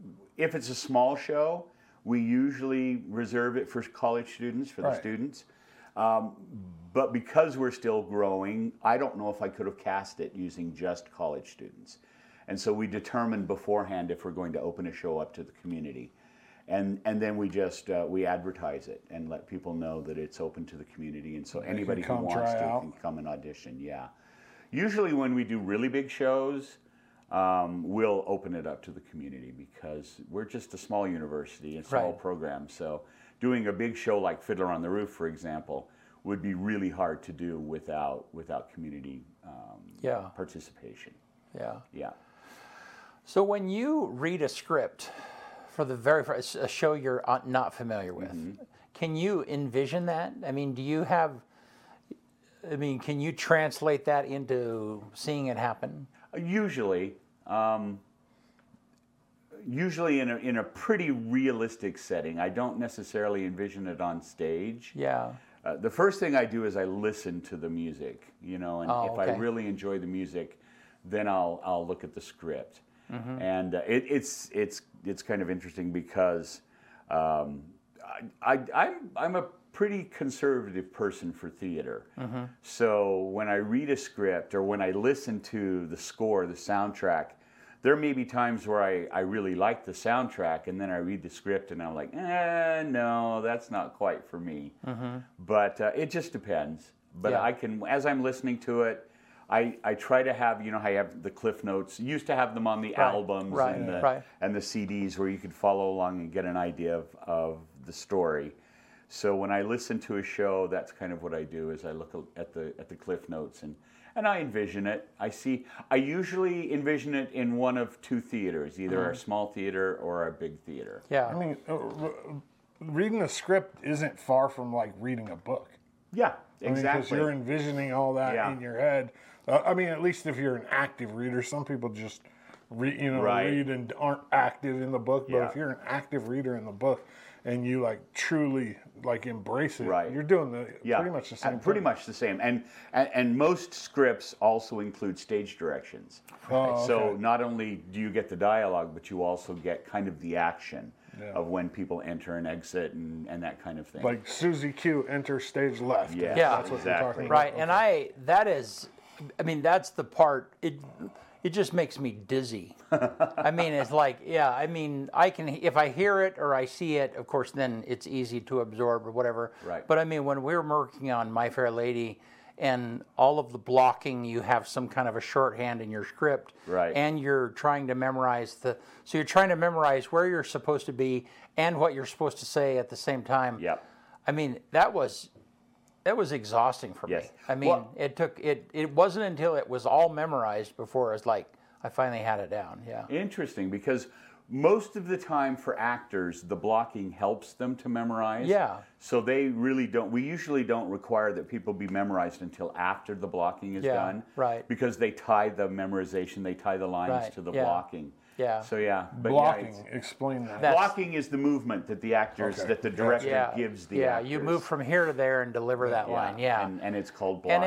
If it's a small show, we usually reserve it for college students, for the Right. students. Um, but because we're still growing, I don't know if I could have cast it using just college students. And so we determine beforehand if we're going to open a show up to the community. And and then we just, uh, we advertise it and let people know that it's open to the community. And so anybody who come wants try to out. can come and audition, yeah. Usually when we do really big shows, um, we'll open it up to the community because we're just a small university and small Right. program. So doing a big show like Fiddler on the Roof, for example, would be really hard to do without without community um, Yeah. participation. Yeah. Yeah. So when you read a script for the very first, a show you're uh, not familiar with, Mm-hmm. can you envision that? I mean, do you have, I mean, can you translate that into seeing it happen? Usually, um, usually in a, in a pretty realistic setting. I don't necessarily envision it on stage. Yeah. Uh, the first thing I do is I listen to the music, you know, and Oh, if I okay. really enjoy the music, then I'll I'll look at the script. Mm-hmm. And uh, it, it's it's it's kind of interesting because um, I, I I'm I'm a pretty conservative person for theater. Mm-hmm. So when I read a script or when I listen to the score, the soundtrack, there may be times where I, I really like the soundtrack and then I read the script and I'm like, eh, no, that's not quite for me. But uh, it just depends. But Yeah. I can, as I'm listening to it, I, I try to have, you know, I have the cliff notes. Used to have them on the Right, albums right, and, the, right. and the C Ds where you could follow along and get an idea of, of the story. So when I listen to a show, that's kind of what I do is I look at the at the cliff notes and, and I envision it. I see. I usually envision it in one of two theaters, either a small theater or a big theater. Yeah. I mean, uh, r- reading a script isn't far from like reading a book. Yeah, Because exactly. you're envisioning all that Yeah. in your head. Uh, I mean, at least if you're an active reader, some people just read, you know, Right. read and aren't active in the book. But Yeah. if you're an active reader in the book and you like truly like embrace it, Right. you're doing the yeah, pretty much the same. and pretty thing. much the same. And, and and most scripts also include stage directions. Oh, So okay. not only do you get the dialogue, but you also get kind of the action Yeah. of when people enter and exit and, and that kind of thing. Like Susie Q enters stage left. Yeah, Yeah. That's what exactly. you're talking about. Right, and I that is, I mean, that's the part. It it just makes me dizzy. I mean, it's like, yeah. I mean, I can if I hear it or I see it, of course, then it's easy to absorb or whatever. Right. But I mean, when we were working on My Fair Lady, and all of the blocking, you have some kind of a shorthand in your script, Right. and you're trying to memorize the. So you're trying to memorize where you're supposed to be and what you're supposed to say at the same time. Yep. I mean, that was that was exhausting for Yes. me. I mean, Well- it took it. It wasn't until it was all memorized before I was like, I finally had it down. Yeah. Interesting, because most of the time for actors, the blocking helps them to memorize. Yeah. So they really don't, we usually don't require that people be memorized until after the blocking is Yeah, done. right. Because they tie the memorization, they tie the lines Right, to the yeah. blocking. Yeah. So yeah. But Blocking. Yeah, it's- Explain that. That- blocking is the movement that the actors, Okay. that the director Yeah. gives the yeah. actors. You move from here to there and deliver that Yeah, line. Yeah. And, and it's called And blocking. it's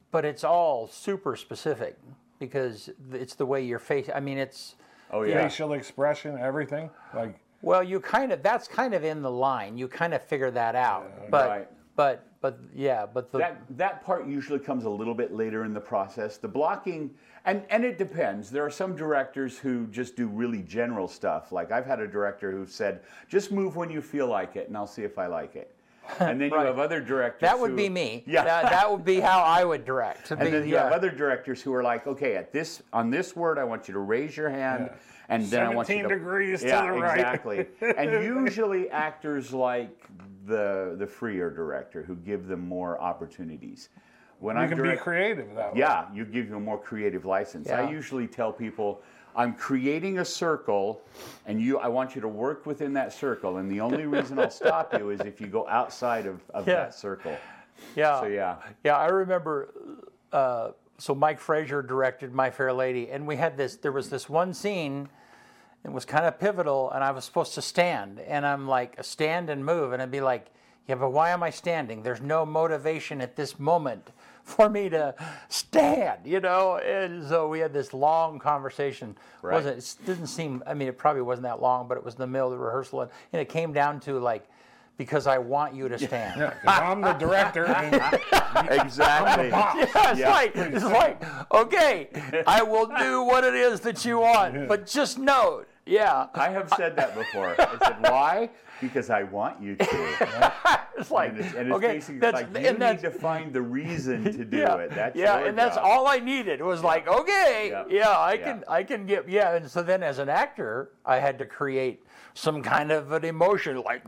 but it's all super specific because it's the way your face. I mean, it's Oh yeah. Facial expression, everything. Like well, you kind of that's kind of in the line. You kind of figure that out, but Right. but but yeah, but the That that part usually comes a little bit later in the process. The blocking, and and it depends. There are some directors who just do really general stuff. Like I've had a director who said, "Just move when you feel like it, and I'll see if I like it." And then Right. you have other directors. that would who- be me. Yeah. that, that would be how I would direct. To And be, then you yeah. have other directors who are like, okay, at this on this word, I want you to raise your hand, and then I want you to seventeen degrees to yeah, the right. exactly. And usually actors like the the freer director who give them more opportunities. When you I can direct, be creative that way. yeah, you give them a more creative license. I Yeah. usually tell people, I'm creating a circle, and you, I want you to work within that circle. And the only reason I'll stop you is if you go outside of, of Yeah. that circle. Yeah. So yeah. Yeah, I remember. Uh, so Mike Frazier directed My Fair Lady, and we had this. There was this one scene. It was kind of pivotal, and I was supposed to stand, and I'm like, stand and move, and I'd be like, yeah, but why am I standing? There's no motivation at this moment for me to stand, you know. And so we had this long conversation. Right. wasn't It didn't seem. I mean, it probably wasn't that long, but it was in the middle of the rehearsal, and, and it came down to like, because I want you to stand. Yeah, 'cause I'm the director. And Exactly. Yeah, it's Yeah. like it's like okay, I will do what it is that you want, but just know, yeah, I have said that before. I said, why? Because I want you to. it's like And it's, and it's okay, basically that's like, you and need that's to find the reason to do yeah, it. That's yeah, your and that's job. all I needed. It was like okay, Yeah. yeah, I Yeah. can I can get yeah, and so then as an actor, I had to create some kind of an emotion, like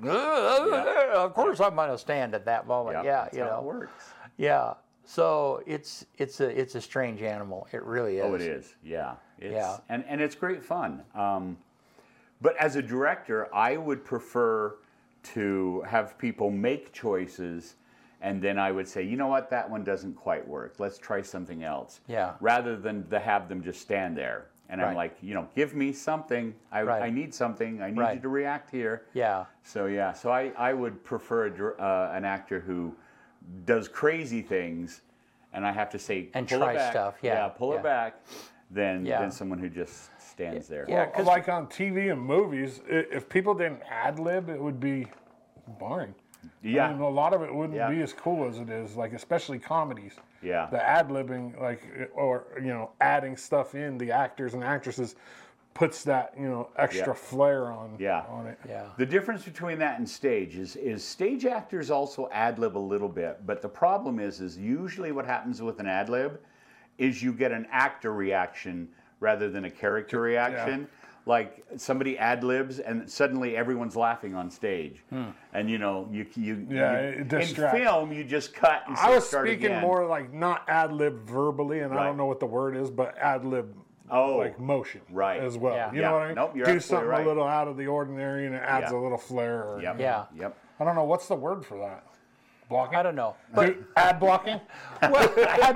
of course I'm going to stand at that moment. Yeah, that's you how know, it works. yeah. So it's it's a it's a strange animal. It really is. Oh, it is. Yeah. It's, Yeah. And, and it's great fun. Um, but as a director, I would prefer to have people make choices, and then I would say, you know what, that one doesn't quite work. Let's try something else. Yeah. Rather than to have them just stand there. And I'm Right. like, you know, give me something. I, Right. I need something. I need Right. you to react here. Yeah. So yeah, so I, I would prefer a, dir- uh, an actor who does crazy things, and I have to say And pull try it back. stuff, yeah, pull yeah. it back, than Yeah. than someone who just stands there. Yeah. Well, 'cause- like on T V and movies, i- if people didn't ad lib, it would be boring. Yeah. I mean, a lot of it wouldn't Yeah. be as cool as it is, like especially comedies. Yeah. The ad libbing, like, or you know, adding stuff in the actors and actresses, puts that you know extra Yeah. flair on Yeah. on it. Yeah. The difference between that and stage is is stage actors also ad lib a little bit, but the problem is is usually what happens with an ad lib is you get an actor reaction rather than a character reaction. Like somebody ad libs and suddenly everyone's laughing on stage, and you know you you, Yeah, you it in distracts. film you just cut. And I say, was start speaking again. more like not ad lib verbally, and I Right. don't know what the word is, but ad lib Oh, like motion right. as well. Yeah. You Yeah. know what I mean? Nope, you're Do absolutely something right. a little out of the ordinary, and it adds Yeah. a little flair. Or, Yep. Yeah. Yep. I don't know what's the word for that. Blocking. I don't know, but Do- ad blocking. well,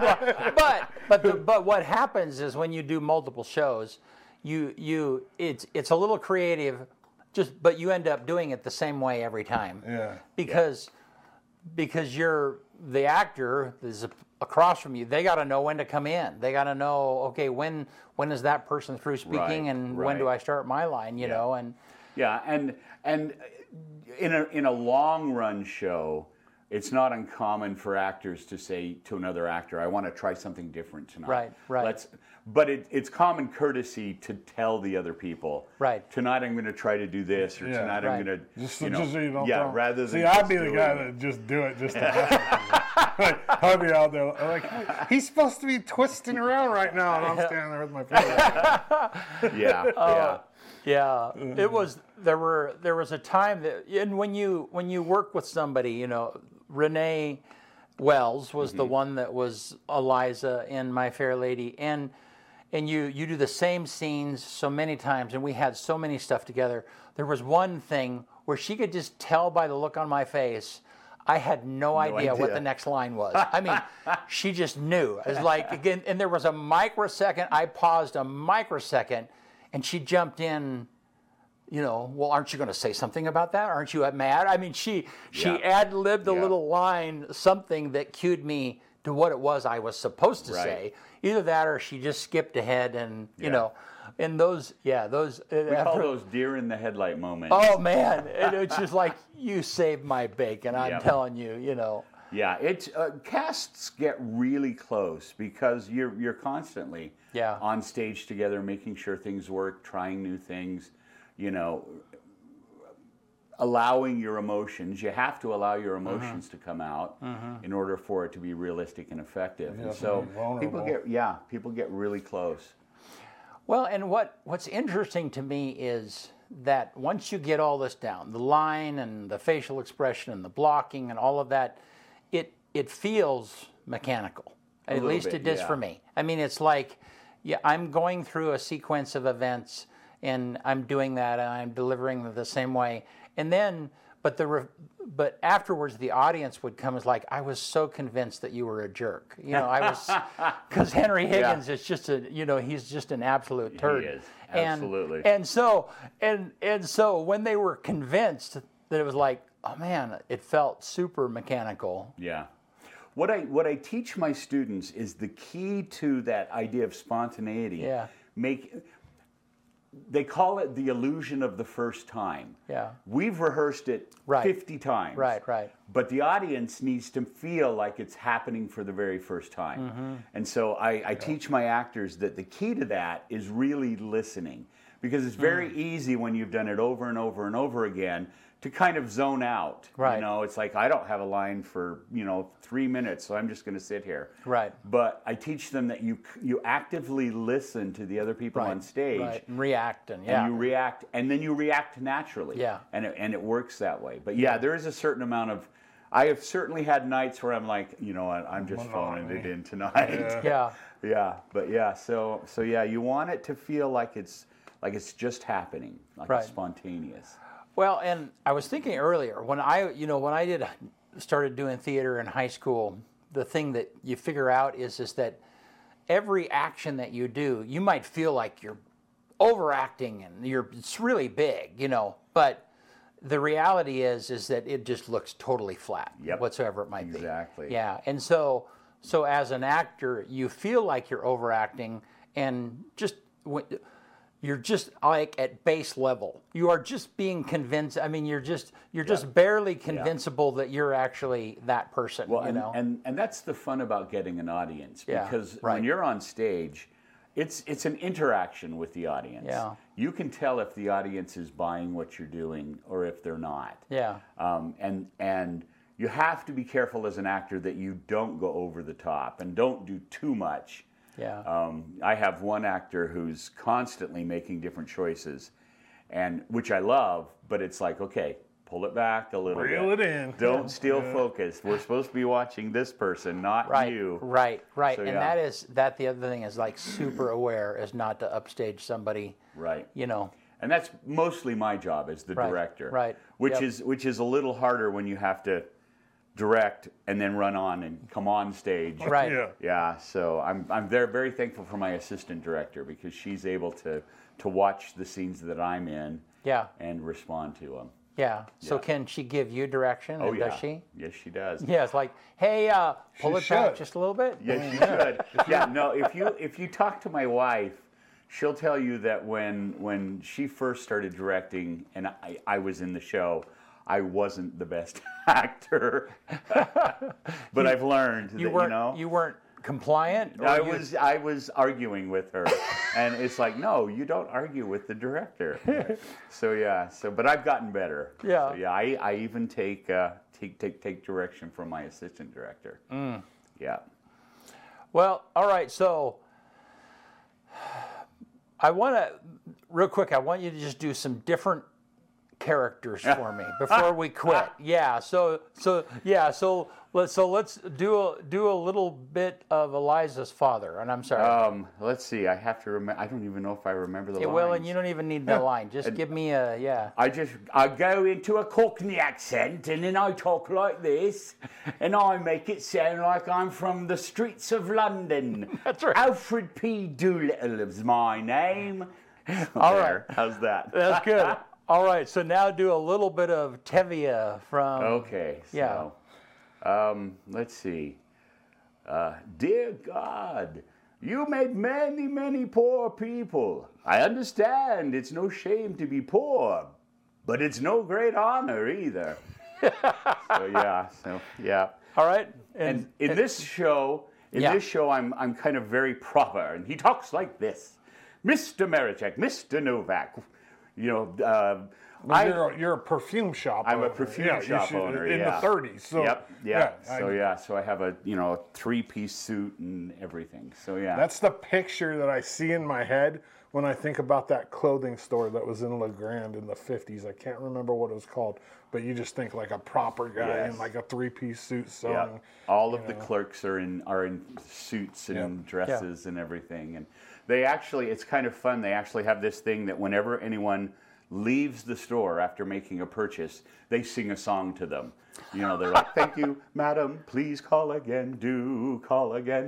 but but the, but what happens is when you do multiple shows, you you it's it's a little creative, just but you end up doing it the same way every time. Yeah. Because because you're the actor is across from you. They got to know when to come in. They got to know okay when when is that person through speaking Right, and when do right. I start my line? You know and Yeah, and and in a in a long run show, it's not uncommon for actors to say to another actor, "I want to try something different tonight." Right, right. Let's. But it, it's common courtesy to tell the other people, Right. Tonight I'm going to try to do this, or Yeah. tonight Right. I'm going to, Just, you know, just so you don't yeah, throw- rather than see, just I'd be the doing guy it. that just do it just to mess with you. Like, I'd be out there like he's supposed to be twisting around right now, and I'm standing there with my finger. Yeah, Oh, yeah, Yeah, it was. There were there was a time that, and when you when you work with somebody, you know, Renee Wells was the one that was Eliza in My Fair Lady, and and you you do the same scenes so many times, and we had so many stuff together. There was one thing where she could just tell by the look on my face. I had no, idea, what idea. the next line was. I mean, she just knew. It was like, again, and there was a microsecond. I paused a microsecond, and she jumped in. You know, well, aren't you going to say something about that? Aren't you mad? I mean, she she Yeah. ad libbed a Yeah. little line, something that cued me to what it was I was supposed to Right. say. Either that or she just skipped ahead and, you Yeah. know, and those, yeah, those. We call those deer in the headlight moments. Oh, man. It, it's just like, you saved my bacon. I'm Yep. telling you, you know. Yeah, it's uh, casts get really close because you're you're constantly Yeah. on stage together, making sure things work, trying new things, you know, allowing your emotions. You have to allow your emotions to come out in order for it to be realistic and effective. You And have to so be vulnerable. people get yeah, people get really close. Well, and what, what's interesting to me is that once you get all this down, the line and the facial expression and the blocking and all of that, it it feels mechanical. At little least bit, it does yeah. for me. I mean, it's like, yeah, I'm going through a sequence of events and I'm doing that and I'm delivering them the same way. And then, but the re- but afterwards, the audience would come as like, I was so convinced that you were a jerk. You know, I was, because Henry Higgins is just a, you know, he's just an absolute turd. is, And- absolutely. And, so, and and so when they were convinced that it was like, oh man, it felt super mechanical. Yeah. What I what I teach my students is the key to that idea of spontaneity. Yeah. Make they call it the illusion of the first time. Yeah. We've rehearsed it Right. fifty times. Right, right. But the audience needs to feel like it's happening for the very first time. Mm-hmm. And so I, I teach my actors that the key to that is really listening. Because it's very Mm. easy when you've done it over and over and over again to kind of zone out. Right. You know, it's like I don't have a line for, you know, three minutes, so I'm just going to sit here. Right. But I teach them that you you actively listen to the other people on stage. Right. And react and yeah. And you react, and then you react naturally. Yeah. And it, and it works that way. But yeah, there is a certain amount of. I have certainly had nights where I'm like, you know, I, I'm just phoning it in tonight. Yeah. Yeah. Yeah, but yeah, so so yeah, you want it to feel like it's like it's just happening, like Right. it's spontaneous. Well, and I was thinking earlier when I, you know, when I did started doing theater in high school, the thing that you figure out is is that every action that you do, you might feel like you're overacting and you're it's really big, you know, but the reality is is that it just looks totally flat, Yep. whatsoever it might be. Exactly. Yeah, and so so as an actor, you feel like you're overacting, and just when, you're just like at base level. You are just being convinced. I mean, you're just you're just barely convincible that you're actually that person. Well, you and, know. and and that's the fun about getting an audience Yeah, because right. when you're on stage, it's it's an interaction with the audience. Yeah. You can tell if the audience is buying what you're doing or if they're not. yeah. Um, and and you have to be careful as an actor that you don't go over the top and don't do too much. Yeah. Um, I have one actor who's constantly making different choices, and which I love, but it's like, okay, pull it back a little Reel bit. it in. Don't steal Yeah. focus. We're supposed to be watching this person, not Right, you. right, right, So, and yeah. that is that. The other thing is like super aware is not to upstage somebody. Right. You know. And that's mostly my job as the Right, director. right, Which yep. is which is a little harder when you have to direct and then run on and come on stage. Right. Yeah. Yeah, so I'm I'm very very thankful for my assistant director because she's able to to watch the scenes that I'm in Yeah. and respond to them. Yeah. So Yeah. can she give you direction? Oh and yeah, Does she? yes she does. Yeah. It's like, hey, uh, pull She it back should. just a little bit. Yes, she should. Yeah, no. If you if you talk to my wife, she'll tell you that when when she first started directing and I, I was in the show, I wasn't the best actor, but I've learned You that weren't. you know you weren't compliant. Or I you- was I was arguing with her, and it's like no, you don't argue with the director. So yeah, so but I've gotten better. Yeah. So, yeah. I, I even take uh, take take take direction from my assistant director. Mm. Yeah. Well, all right. So I want to, real quick, I want you to just do some different characters for me before we quit. Yeah. So, so yeah. So let's so let's do a do a little bit of Eliza's father. And I'm sorry. Um, let's see. I have to remember. I don't even know if I remember the yeah, lines. well, and you don't even need the line. Just give me a yeah. I just I go into a Cockney accent and then I talk like this, and I make it sound like I'm from the streets of London. That's right. Alfred P. Doolittle is my name. All There. right. How's that? That's good. All right. So now do a little bit of Tevye from. Okay. Yeah. So, um, let's see. Uh, Dear God, you made many, many poor people. I understand it's no shame to be poor, but it's no great honor either. So yeah, so yeah. All right. And in this show, in Yeah. this show, I'm I'm kind of very proper, and he talks like this, Mister Marichek, Mister Novak, you know. Uh, Well, I, you're, a, you're a perfume shop I'm a owner. perfume Yeah, you shop should- owner, in yeah. the thirties. So, yep, yep. yeah, so I- yeah, so I have a you know a three-piece suit and everything. So yeah, That's the picture that I see in my head when I think about that clothing store that was in La Grande in the fifties. I can't remember what it was called, but you just think like a proper guy Yes. in like a three-piece suit yeah. sewing. All of the clerks are in are in suits and Yep. dresses and everything, and they actually it's kind of fun. They actually have this thing that whenever anyone leaves the store after making a purchase, they sing a song to them. You know, they're like, "Thank you, madam. Please call again. Do call again,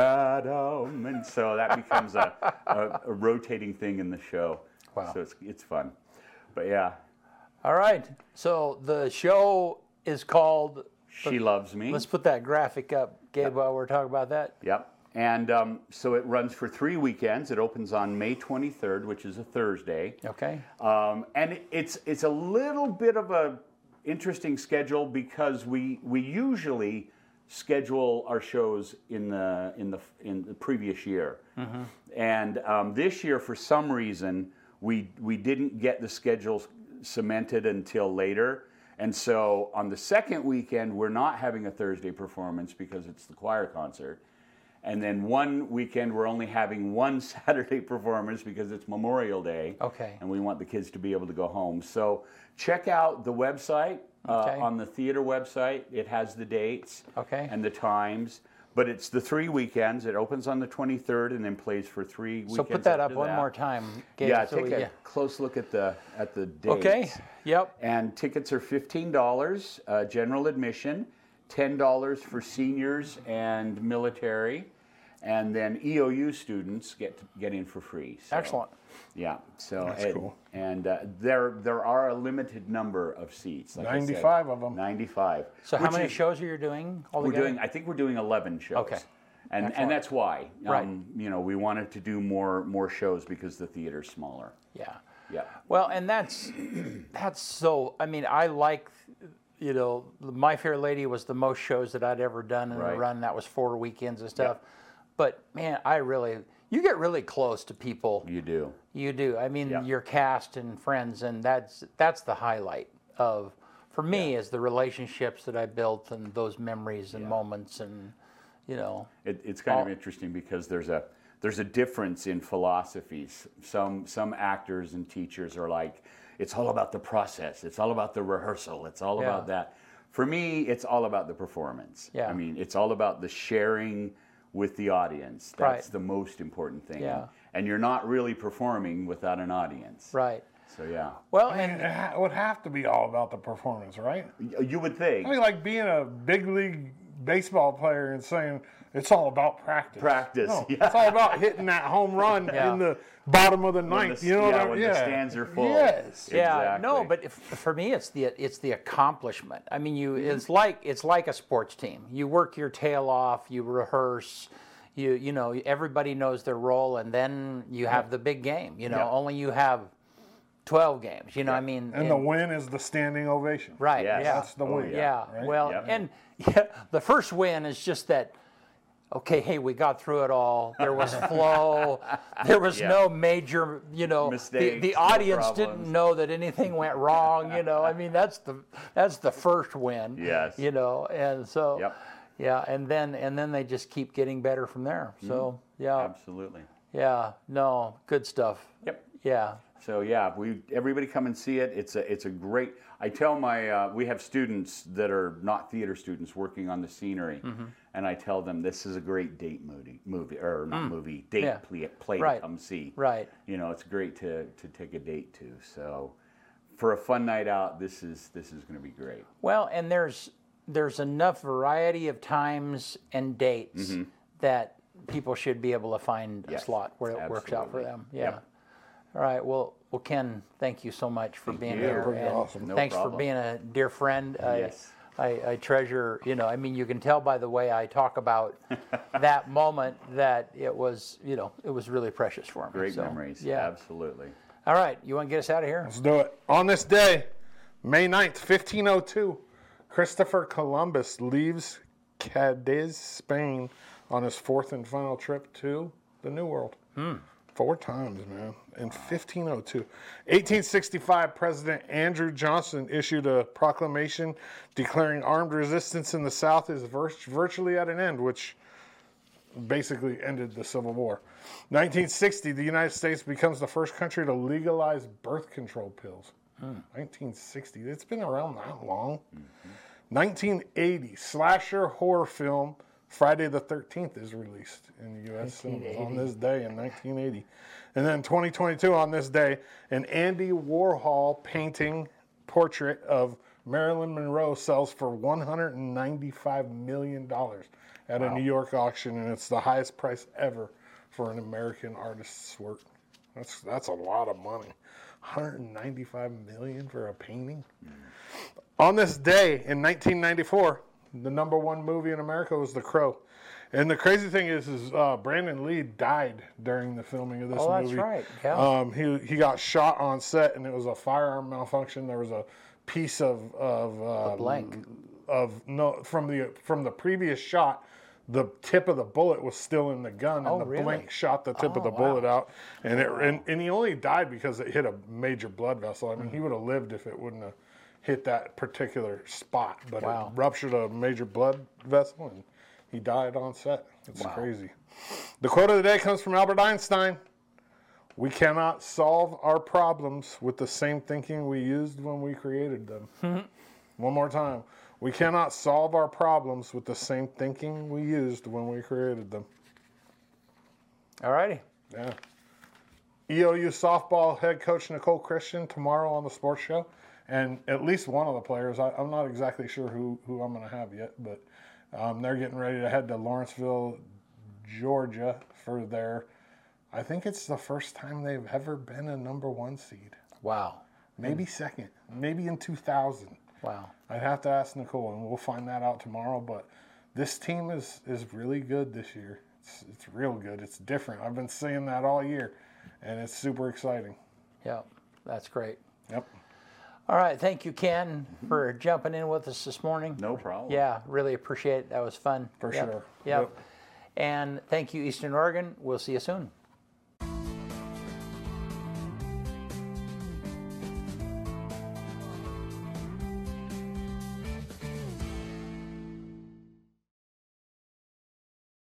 madam." And so that becomes a, a, a rotating thing in the show. Wow. So it's it's fun. But yeah, All right. So the show is called. She Loves Me. Let's put that graphic up, Gabe, while we're talking about that. Yep. And um, so it runs for three weekends. It opens on May twenty-third, which is a Thursday. Okay. Um, and it's it's a little bit of a interesting schedule because we we usually schedule our shows in the in the in the previous year, Mm-hmm. and um, this year for some reason we we didn't get the schedule cemented until later. And so on the second weekend we're not having a Thursday performance because it's the choir concert. And then one weekend we're only having one Saturday performance because it's Memorial Day. Okay. And we want the kids to be able to go home. So check out the website. Uh, Okay. on the theater website, it has the dates Okay. and the times. But it's the three weekends. It opens on the twenty-third and then plays for three weekends. So put that up after one that. more time, Gabe. Yeah, so take we- a yeah. close look at the at the dates. Okay. Yep. And tickets are fifteen dollars, uh, general admission, ten dollars for seniors and military, and then E O U students get to get in for free. So, Excellent. Yeah. So That's and, cool. and uh, there there are a limited number of seats. Like I said. ninety-five of them. ninety-five. So how which many is- shows are you doing We're altogether? doing. I think we're doing eleven shows. Okay. And Excellent. and that's why. Right. Um, you know, we wanted to do more more shows because the theater's smaller. Yeah. Yeah. Well, and that's that's so. I mean, I like, you know, My Fair Lady was the most shows that I'd ever done in a Right. run. That was four weekends and stuff. But man, I really, you get really close to people. You do. You do. I mean, Yeah. your cast and friends, and that's that's the highlight of, for me, is the relationships that I built and those memories and moments, and you know. It, it's kind of All- interesting because there's a there's a difference in philosophies. Some some actors and teachers are like, it's all about the process. It's all about the rehearsal. It's all Yeah. about that. For me, it's all about the performance. Yeah. I mean, it's all about the sharing with the audience. That's Right. the most important thing. Yeah. And you're not really performing without an audience. Right. So yeah, Well, I mean, and it ha- would have to be all about the performance, right? Y- you would think. I mean, like being a big league baseball player and saying it's all about practice. Practice, No, yeah. it's all about hitting that home run Yeah. in the bottom of the When ninth. the- you know yeah, what I when mean? the Yeah. stands are full. Yes. yeah, no, Exactly. but if, for me, it's the it's the accomplishment. I mean, you Mm-hmm. it's like it's like a sports team. You work your tail off. You rehearse. You you know everybody knows their role, and then you have the big game. You know, Yeah. only you have twelve games. You know, I mean, And the win is the standing ovation. right? Yes. Yeah, That's the Oh, win. yeah. yeah. right? Well, Yep. and yeah, the first win is just that. Okay, hey, we got through it all. There was flow. There was Yeah. no major, you know, the, Mistakes, the no audience didn't problems. know that anything went wrong. You know, I mean, that's the that's the first win. Yes. You know, and so Yep. yeah, and then and then they just keep getting better from there. So yeah, Absolutely. yeah, no, good stuff. Yep. Yeah, So yeah, we everybody come and see it. It's a it's a great. I tell my uh, we have students that are not theater students working on the scenery, Mm-hmm. and I tell them this is a great date movie movie or not movie date Mm. Yeah. play, play Right. to come see. right. You know, it's great to to take a date to. So for a fun night out, this is this is going to be great. Well, and there's there's enough variety of times and dates that people should be able to find Mm-hmm. Yes, a slot where it works out for absolutely. them. Yeah. Yep. All right. Well, well, Ken, thank you so much for being you. here. Pretty and awesome. No thanks problem. for being a dear friend. I, Yes. I, I treasure, you know, I mean, you can tell by the way I talk about that moment that it was, you know, it was really precious for me. Great So, memories. Yeah. Absolutely. All right. You want to get us out of here? Let's do it. On this day, May ninth, fifteen oh two, Christopher Columbus leaves Cadiz, Spain, on his fourth and final trip to the New World. Hmm. Four times, man. In fifteen oh two. eighteen sixty-five, President Andrew Johnson issued a proclamation declaring armed resistance in the South is vir- virtually at an end, which basically ended the Civil War. nineteen sixty, the United States becomes the first country to legalize birth control pills. Hmm. nineteen sixty. It's been around that long. Mm-hmm. nineteen eighty, slasher horror film Friday the thirteenth is released in the U S cinemas on this day in nineteen eighty. And then twenty twenty-two, on this day, an Andy Warhol painting portrait of Marilyn Monroe sells for one hundred ninety-five million dollars at wow. a New York auction, and it's the highest price ever for an American artist's work. That's that's a lot of money. one hundred ninety-five million dollars for a painting? Mm. On this day in nineteen ninety-four, the number one movie in America was The Crow. And the crazy thing is, is uh, Brandon Lee died during the filming of this oh, movie. Oh, that's right. Yeah. Um, he he got shot on set, and it was a firearm malfunction. There was a piece of of uh, a blank of no from the from the previous shot. The tip of the bullet was still in the gun, and oh, the really? blank shot the tip oh, of the wow. bullet out. And it and, and he only died because it hit a major blood vessel. I mean, mm-hmm. he would have lived if it wouldn't have hit that particular spot, but wow. it ruptured a major blood vessel, and he died on set. It's wow. crazy. The quote of the day comes from Albert Einstein. We cannot solve our problems with the same thinking we used when we created them. One more time. We cannot solve our problems with the same thinking we used when we created them. All righty. Yeah. E O U softball head coach Nicole Christian tomorrow on the sports show. And at least one of the players, I, I'm not exactly sure who, who I'm going to have yet, but um, they're getting ready to head to Lawrenceville, Georgia for their, I think it's the first time they've ever been a number one seed. Wow. Maybe second. Maybe in two thousand. Wow. I'd have to ask Nicole, and we'll find that out tomorrow. But this team is, is really good this year. It's, it's real good. It's different. I've been saying that all year, and it's super exciting. Yeah, that's great. Yep. All right. Thank you, Ken, for jumping in with us this morning. No problem. Yeah, really appreciate it. That was fun. For yep. sure. Yep. Yep. And thank you, Eastern Oregon. We'll see you soon.